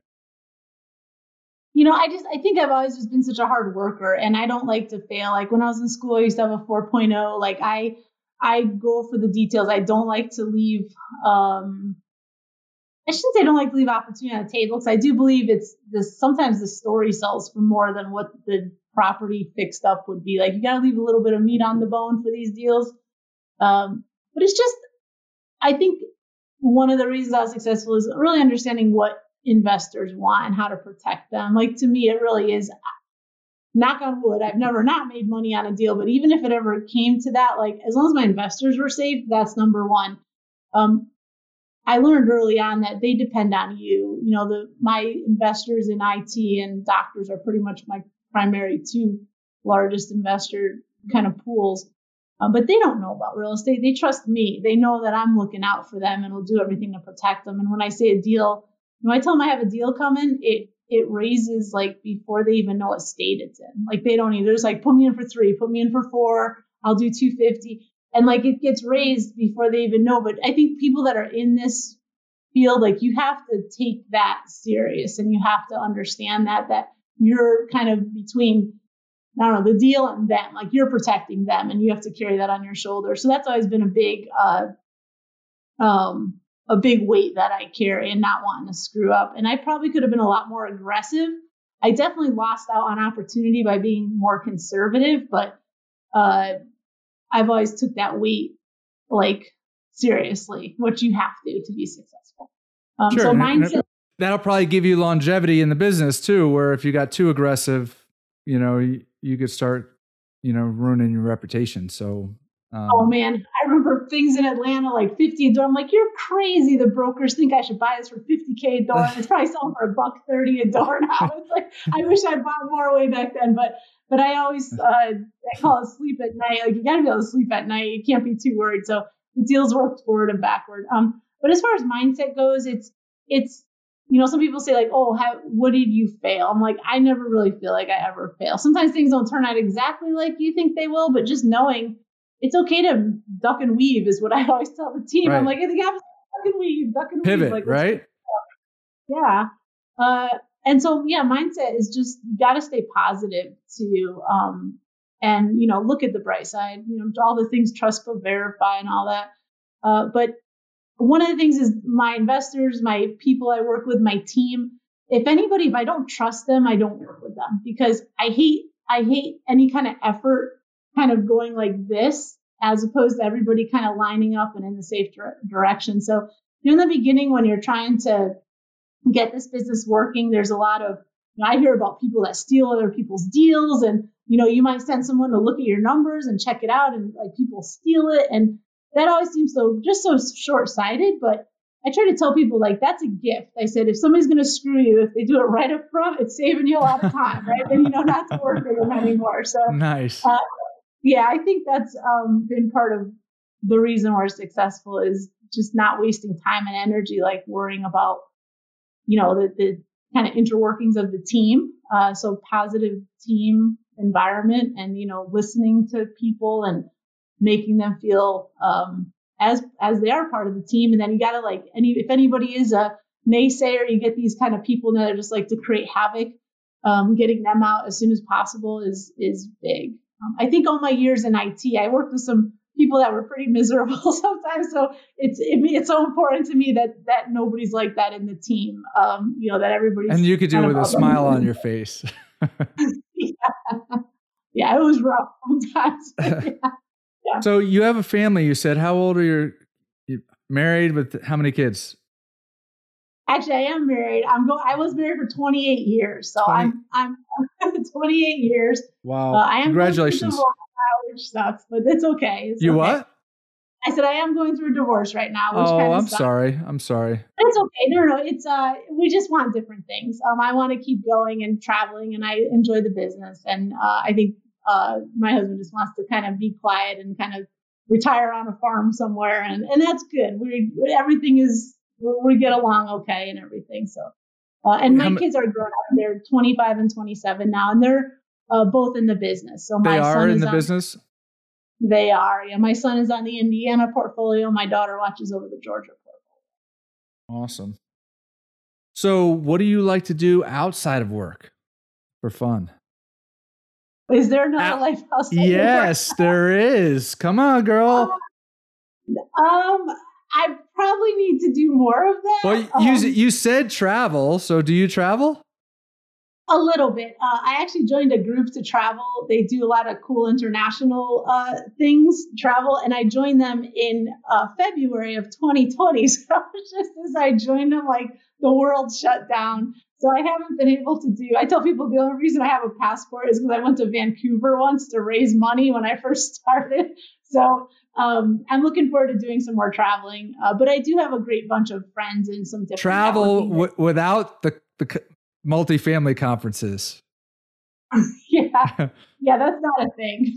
I think I've always just been such a hard worker, and I don't like to fail. Like when I was in school, I used to have a 4.0. Like I go for the details. I don't like to leave, I shouldn't say I don't like to leave opportunity on the table, because I do believe sometimes the story sells for more than what the property fixed up would be. Like you got to leave a little bit of meat on the bone for these deals. But it's just, I think one of the reasons I was successful is really understanding what investors want and how to protect them. Like to me, it really is, knock on wood, I've never not made money on a deal, but even if it ever came to that, like as long as my investors were safe, that's number one. I learned early on that they depend on you. My investors in IT and doctors are pretty much my primary two largest investor kind of pools. But they don't know about real estate. They trust me. They know that I'm looking out for them and will do everything to protect them. And when I say a deal, when I tell them I have a deal coming, it raises like before they even know what state it's in. Like they don't either. It's like, put me in for 3, put me in for 4, I'll do 250. And like it gets raised before they even know. But I think people that are in this field, like you have to take that serious, and you have to understand that you're kind of between, I don't know, the deal and them. Like you're protecting them, and you have to carry that on your shoulder. So that's always been a big weight that I carry, and not wanting to screw up. And I probably could have been a lot more aggressive. I definitely lost out on opportunity by being more conservative, but I've always took that weight like seriously, which you have to be successful. Sure. So mindset. That'll probably give you longevity in the business too, where if you got too aggressive, you could start, ruining your reputation. So, oh man, I remember things in Atlanta like 50 a door. I'm like, you're crazy. The brokers think I should buy this for $50K a door. It's probably selling for $130 a door now. It's like, I wish I'd bought more way back then, but I always, I call it sleep at night. Like you got to be able to sleep at night. You can't be too worried. So the deals worked forward and backward. But as far as mindset goes, it's some people say like, oh, what did you fail? I'm like, I never really feel like I ever fail. Sometimes things don't turn out exactly like you think they will, but just knowing it's okay to duck and weave is what I always tell the team. Right. I'm like, if you have to duck and weave. Pivot, like, right? Yeah. And so, yeah, mindset is just, you got to stay positive to, and, look at the bright side, all the things, trust, but verify and all that. But one of the things is my investors, my people I work with, my team, if I don't trust them, I don't work with them, because I hate any kind of effort kind of going like this, as opposed to everybody kind of lining up and in the safe direction. So in the beginning, when you're trying to get this business working, there's a lot of, I hear about people that steal other people's deals, and, you might send someone to look at your numbers and check it out, and like people steal it. And that always seems so short-sighted, but I try to tell people like, that's a gift. I said, if somebody's going to screw you, if they do it right up front, it's saving you a lot of time, right? Then you don't have to work with them anymore. So nice. Yeah, I think that's been part of the reason we're successful, is just not wasting time and energy, like worrying about, the kind of interworkings of the team. So positive team environment, and, listening to people and making them feel as they are part of the team. And then you got to if anybody is a naysayer, you get these kind of people that are just like to create havoc. Getting them out as soon as possible is big. I think all my years in IT, I worked with some people that were pretty miserable sometimes. So it's so important to me that nobody's like that in the team. That everybody's, and you could do it with a smile on your face. Yeah, it was rough sometimes. Yeah. So you have a family, you said. How old are you married with how many kids? Actually, I am married. I was married for 28 years. So 20? I'm 28 years. Wow. I am Congratulations. Which sucks, but it's okay. It's you okay. What? I said, I am going through a divorce right now. Which I'm sucks. sorry. I'm sorry. It's okay. No. It's, we just want different things. I want to keep going and traveling, and I enjoy the business. And, I think, my husband just wants to kind of be quiet and kind of retire on a farm somewhere. And that's good. We get along okay and everything. So, and my kids are grown up. They're 25 and 27 now, and they're both in the business. So they are in the business? They are. Yeah, my son is on the Indiana portfolio. My daughter watches over the Georgia portfolio. Awesome. So what do you like to do outside of work for fun? Is there another life outside Yes, of work? there is. Come on, girl. I probably need to do more of that. Well, you said travel. So do you travel? A little bit. I actually joined a group to travel. They do a lot of cool international things, travel, and I joined them in February of 2020. So just as I joined them, like the world shut down. So I haven't been able to do. I tell people the only reason I have a passport is because I went to Vancouver once to raise money when I first started. So I'm looking forward to doing some more traveling. But I do have a great bunch of friends in some different travel without the multifamily conferences. Yeah, that's not a thing.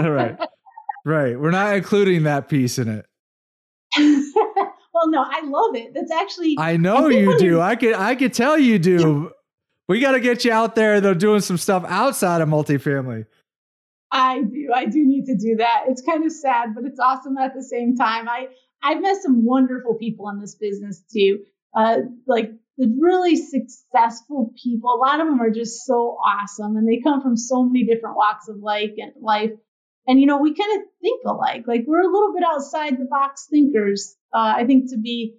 Right. We're not including that piece in it. Well, no, I love it. That's actually. I know you do. I could tell you do. We got to get you out there, though, doing some stuff outside of multifamily. I do need to do that. It's kind of sad, but it's awesome at the same time. I've met some wonderful people in this business too. Like the really successful people. A lot of them are just so awesome, and they come from so many different walks of life. And we kind of think alike. Like we're a little bit outside the box thinkers. I think to be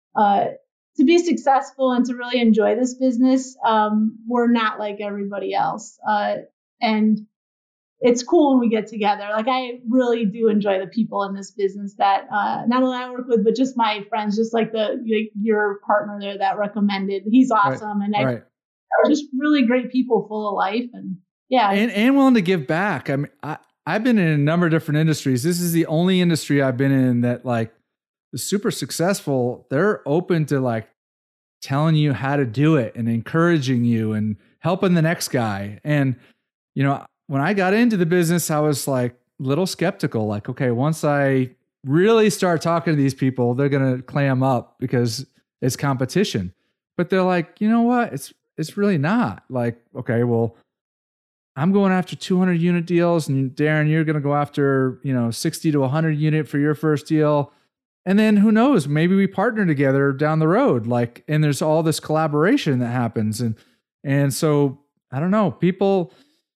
successful and to really enjoy this business, we're not like everybody else. And it's cool when we get together. Like I really do enjoy the people in this business that not only I work with, but just my friends, just like your partner there that recommended. He's awesome, and just really great people, full of life, and yeah, and willing to give back. I mean, I've been in a number of different industries. This is the only industry I've been in that like is super successful. They're open to like telling you how to do it and encouraging you and helping the next guy. And when I got into the business, I was like a little skeptical. Like, okay, once I really start talking to these people, they're going to clam up because it's competition. But they're like, you know what? It's really not. Like, okay, well, I'm going after 200 unit deals, and Darren, you're going to go after 60 to 100 unit for your first deal. And then who knows? Maybe we partner together down the road. Like, and there's all this collaboration that happens. And so I don't know, people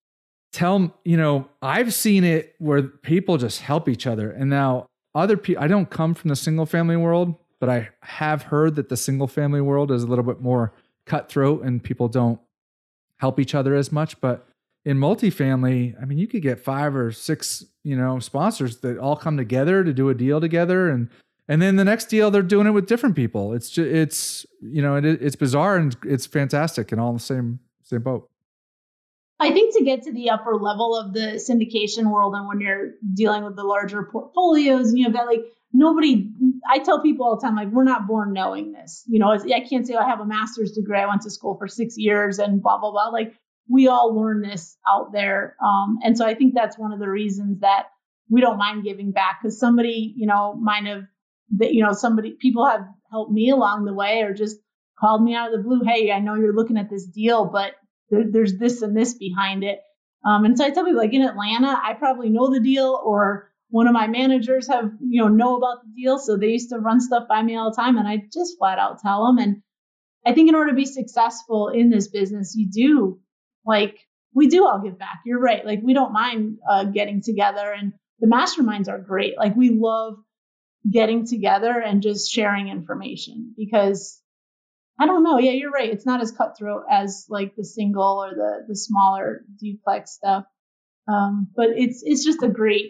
I've seen it where people just help each other. And now other people, I don't come from the single family world, but I have heard that the single family world is a little bit more cutthroat and people don't help each other as much. But in multifamily, I mean, you could get 5 or 6, sponsors that all come together to do a deal together. And then the next deal, they're doing it with different people. It's just, it's bizarre and it's fantastic and all in the same boat. I think to get to the upper level of the syndication world, and when you're dealing with the larger portfolios, that like I tell people all the time, like, we're not born knowing this. I can't say I have a master's degree. I went to school for 6 years and blah, blah, blah. Like we all learn this out there. And so I think that's one of the reasons that we don't mind giving back, because somebody, might have that, people have helped me along the way or just called me out of the blue. Hey, I know you're looking at this deal, but there's this and this behind it. And so I tell people, like in Atlanta, I probably know the deal, or one of my managers have, know about the deal. So they used to run stuff by me all the time, and I just flat out tell them. And I think in order to be successful in this business, we do all give back. You're right. Like we don't mind getting together, and the masterminds are great. Like we love getting together and just sharing information, because I don't know. Yeah, you're right. It's not as cutthroat as like the single or the smaller duplex stuff. But it's just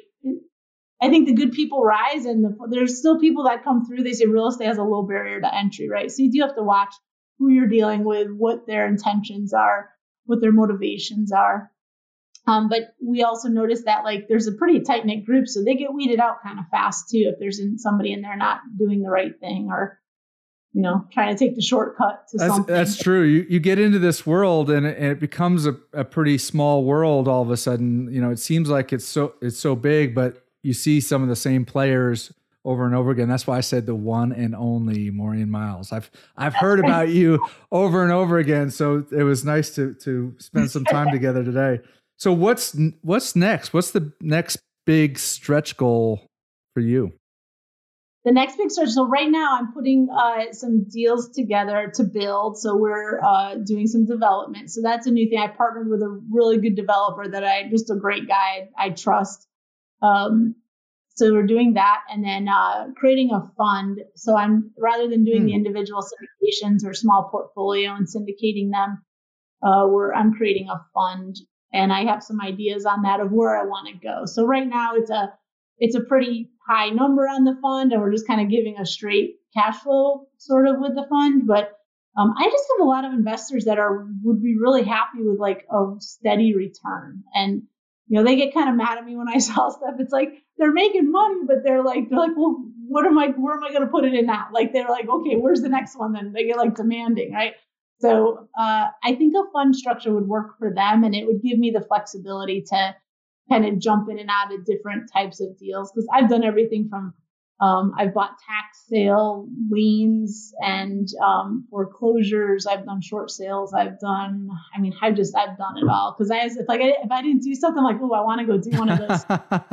I think the good people rise, and there's still people that come through. They say real estate has a low barrier to entry, right? So you do have to watch who you're dealing with, what their intentions are, what their motivations are. But we also notice that like there's a pretty tight knit group, so they get weeded out kind of fast too if there's somebody in there not doing the right thing, or trying to take the shortcut to something. That's true. You get into this world and it becomes a pretty small world all of a sudden. It seems like it's so big, but you see some of the same players over and over again. That's why I said the one and only Maureen Miles. I've heard about you over and over again, so it was nice to spend some time together today. So what's next? What's the next big stretch goal for you? The next big stretch. So right now I'm putting some deals together to build. So we're doing some development. So that's a new thing. I partnered with a really good developer just a great guy I trust. So we're doing that, and then creating a fund. So rather than doing the individual syndications or small portfolio and syndicating them, I'm creating a fund, and I have some ideas on that of where I want to go. So right now it's a pretty high number on the fund, and we're just kind of giving a straight cash flow sort of with the fund. But I just have a lot of investors that would be really happy with like a steady return. And, they get kind of mad at me when I sell stuff. It's like, they're making money, but they're like, well, where am I going to put it in now? Like, they're like, okay, where's the next one? Then they get like demanding, right? So I think a fund structure would work for them, and it would give me the flexibility to kind of jump in and out of different types of deals. Because I've done everything from I've bought tax sale liens and foreclosures. I've done short sales. I've done it all. Because if I didn't do something, like, oh, I want to go do one of those.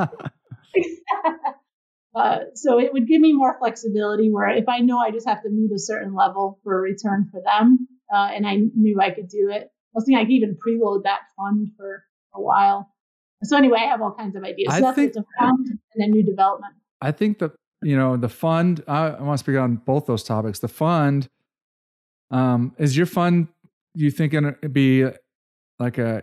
So it would give me more flexibility where if I know I just have to meet a certain level for a return for them, and I knew I could do it. I was thinking I could even preload that fund for a while. So anyway, I have all kinds of ideas. So that's a fund and then new development. I think the fund, I want to speak on both those topics. The fund, is your fund, you think going to be like a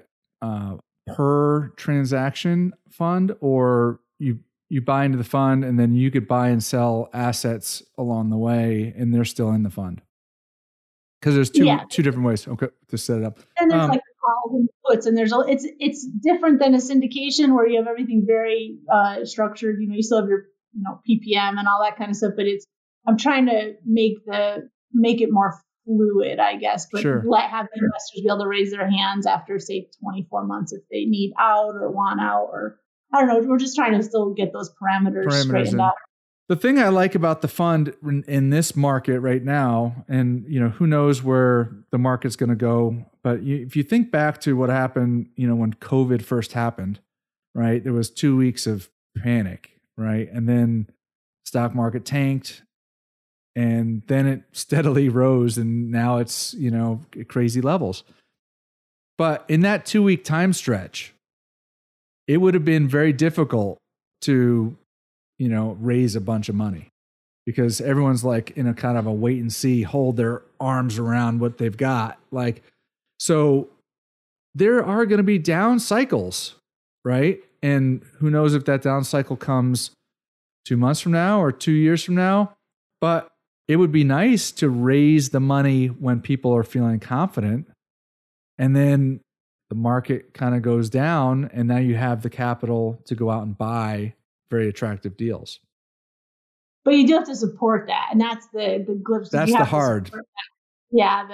per transaction fund, or you buy into the fund and then you could buy and sell assets along the way and they're still in the fund? Because there's two different ways to set it up. And there's like the calls and puts, and it's different than a syndication where you have everything very structured. You still have your PPM and all that kind of stuff, but I'm trying to make it more fluid, I guess, but have the investors be able to raise their hands after, say, 24 months if they need out or want out, or I don't know. We're just trying to still get those parameters straightened out. The thing I like about the fund in this market right now, and who knows where the market's going to go, but if you think back to what happened, when COVID first happened, right? There was 2 weeks of panic, right? And then stock market tanked, and then it steadily rose, and now it's, crazy levels. But in that 2 week time stretch, it would have been very difficult to, raise a bunch of money, because everyone's like in a kind of a wait and see, hold their arms around what they've got. Like, so there are going to be down cycles, right? And who knows if that down cycle comes 2 months from now or 2 years from now, but it would be nice to raise the money when people are feeling confident, and then the market kind of goes down, and now you have the capital to go out and buy very attractive deals. But you do have to support that, and that's the glitch. That's the hard. Yeah,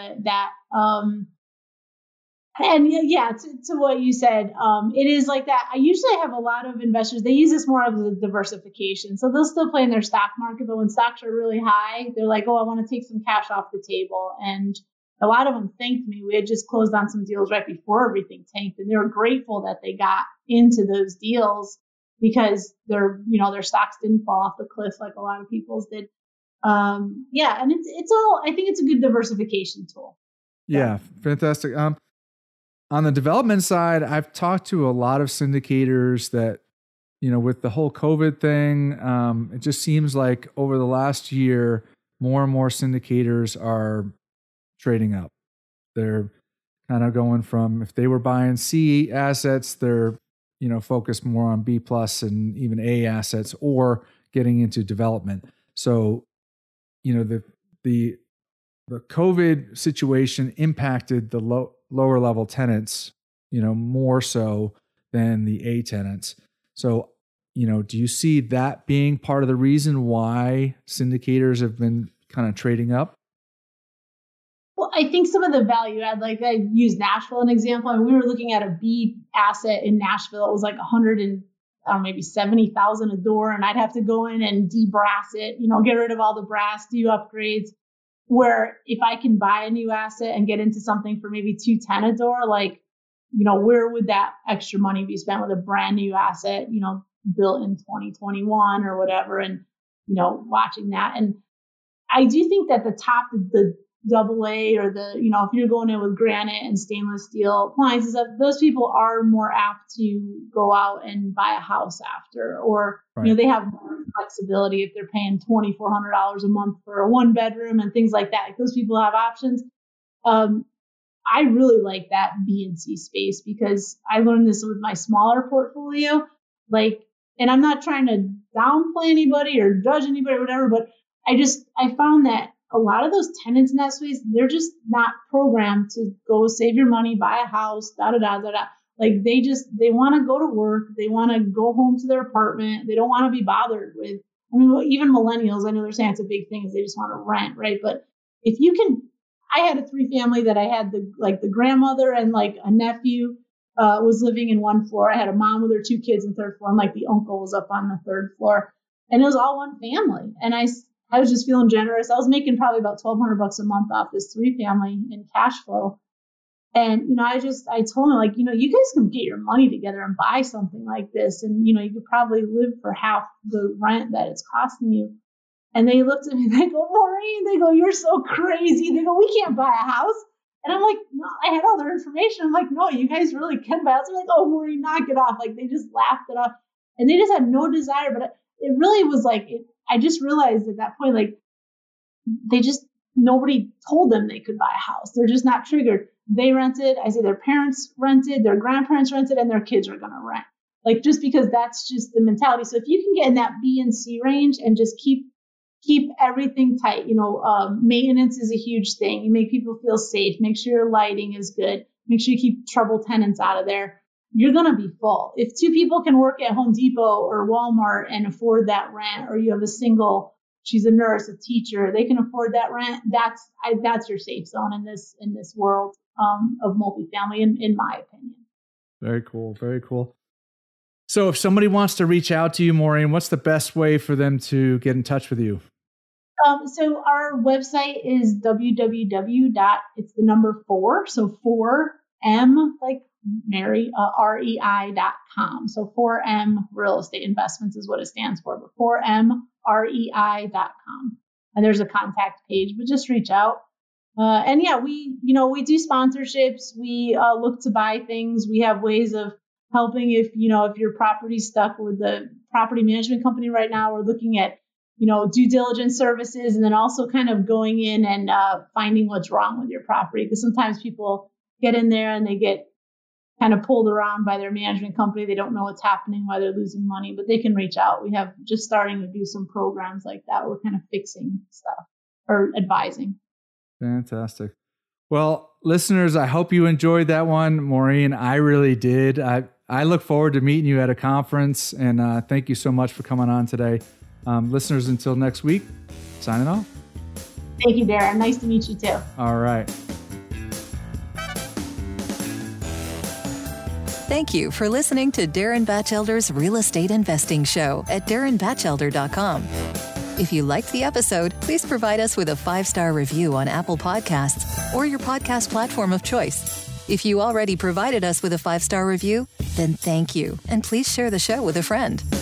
to what you said, it is like that. I usually have a lot of investors. They use this more as a diversification, so they'll still play in their stock market, but when stocks are really high, they're like, "Oh, I want to take some cash off the table." And a lot of them thanked me. We had just closed on some deals right before everything tanked, and they were grateful that they got into those deals because their stocks didn't fall off the cliff like a lot of people's did. And it's all. I think it's a good diversification tool. Yeah, fantastic. On the development side, I've talked to a lot of syndicators that, with the whole COVID thing, it just seems like over the last year, more and more syndicators are trading up. They're kind of going from, if they were buying C assets, they're, focused more on B plus and even A assets, or getting into development. So, the COVID situation impacted the lower level tenants, more so than the A tenants. So, do you see that being part of the reason why syndicators have been kind of trading up? Well, I think some of the value add, like I use Nashville as an example. And we were looking at a B asset in Nashville. It was like maybe 70,000 a door, and I'd have to go in and debrass it, get rid of all the brass, do upgrades. Where if I can buy a new asset and get into something for maybe $210 a door, like, where would that extra money be spent with a brand new asset? built in 2021 or whatever, and, you know, watching that. And I do think that the top of the AA or the, you know, if you're going in with granite and stainless steel appliances, those people are more apt to go out and buy a house after, or, right. You know, they have more flexibility if they're paying $2,400 a month for a 1-bedroom and things like that. Like, those people have options. I really like that B and C space, because I learned this with my smaller portfolio. Like, and I'm not trying to downplay anybody or judge anybody or whatever, but I found that a lot of those tenants in that space, they're just not programmed to go save your money, buy a house, Like, they want to go to work. They want to go home to their apartment. They don't want to be bothered with, I mean, even millennials, I know they're saying it's a big thing, is they just want to rent, right? But if you can, I had a 3-family that I had the grandmother and like a nephew was living in one floor. I had a mom with her 2 kids in 3rd floor, and like the uncle was up on the 3rd floor, and it was all one family. And I was just feeling generous. I was making probably about $1,200 a month off this 3-family in cash flow. And, you know, I told them, like, you know, you guys can get your money together and buy something like this. And, you know, you could probably live for half the rent that it's costing you. And they looked at me, they go, Maureen, they go, you're so crazy. They go, we can't buy a house. And I'm like, no, I had all their information. I'm like, no, you guys really can buy a house. They're like, oh, Maureen, knock it off. Like, they just laughed it off. And they just had no desire. But it really was like, I just realized at that point, like, nobody told them they could buy a house. They're just not triggered. They rented. I say their parents rented, their grandparents rented, and their kids are going to rent. Like, just because that's just the mentality. So if you can get in that B and C range and just keep everything tight, you know, maintenance is a huge thing. You make people feel safe. Make sure your lighting is good. Make sure you keep trouble tenants out of there. You're going to be full. If 2 people can work at Home Depot or Walmart and afford that rent, or you have a single, she's a nurse, a teacher, they can afford that rent. That's your safe zone in this world of multifamily, in my opinion. Very cool. Very cool. So if somebody wants to reach out to you, Maureen, what's the best way for them to get in touch with you? So our website is it's the number 4, so 4M, like Mary, REI.com. So 4M Real Estate Investments is what it stands for, but 4MREI.com. And there's a contact page, but just reach out. And yeah, we do sponsorships. We look to buy things. We have ways of helping if your property's stuck with the property management company right now. We're looking at, due diligence services, and then also kind of going in and finding what's wrong with your property. Because sometimes people get in there and they get kind of pulled around by their management company. They don't know what's happening, why they're losing money, but they can reach out. We have just starting to do some programs like that. We're kind of fixing stuff or advising. Fantastic. Well, listeners, I hope you enjoyed that one, Maureen. I really did. I look forward to meeting you at a conference, and thank you so much for coming on today. Listeners, until next week, signing off. Thank you, Darren. Nice to meet you too. All right. Thank you for listening to Darren Batchelder's Real Estate Investing Show at darrenbatchelder.com. If you liked the episode, please provide us with a 5-star review on Apple Podcasts or your podcast platform of choice. If you already provided us with a 5-star review, then thank you, and please share the show with a friend.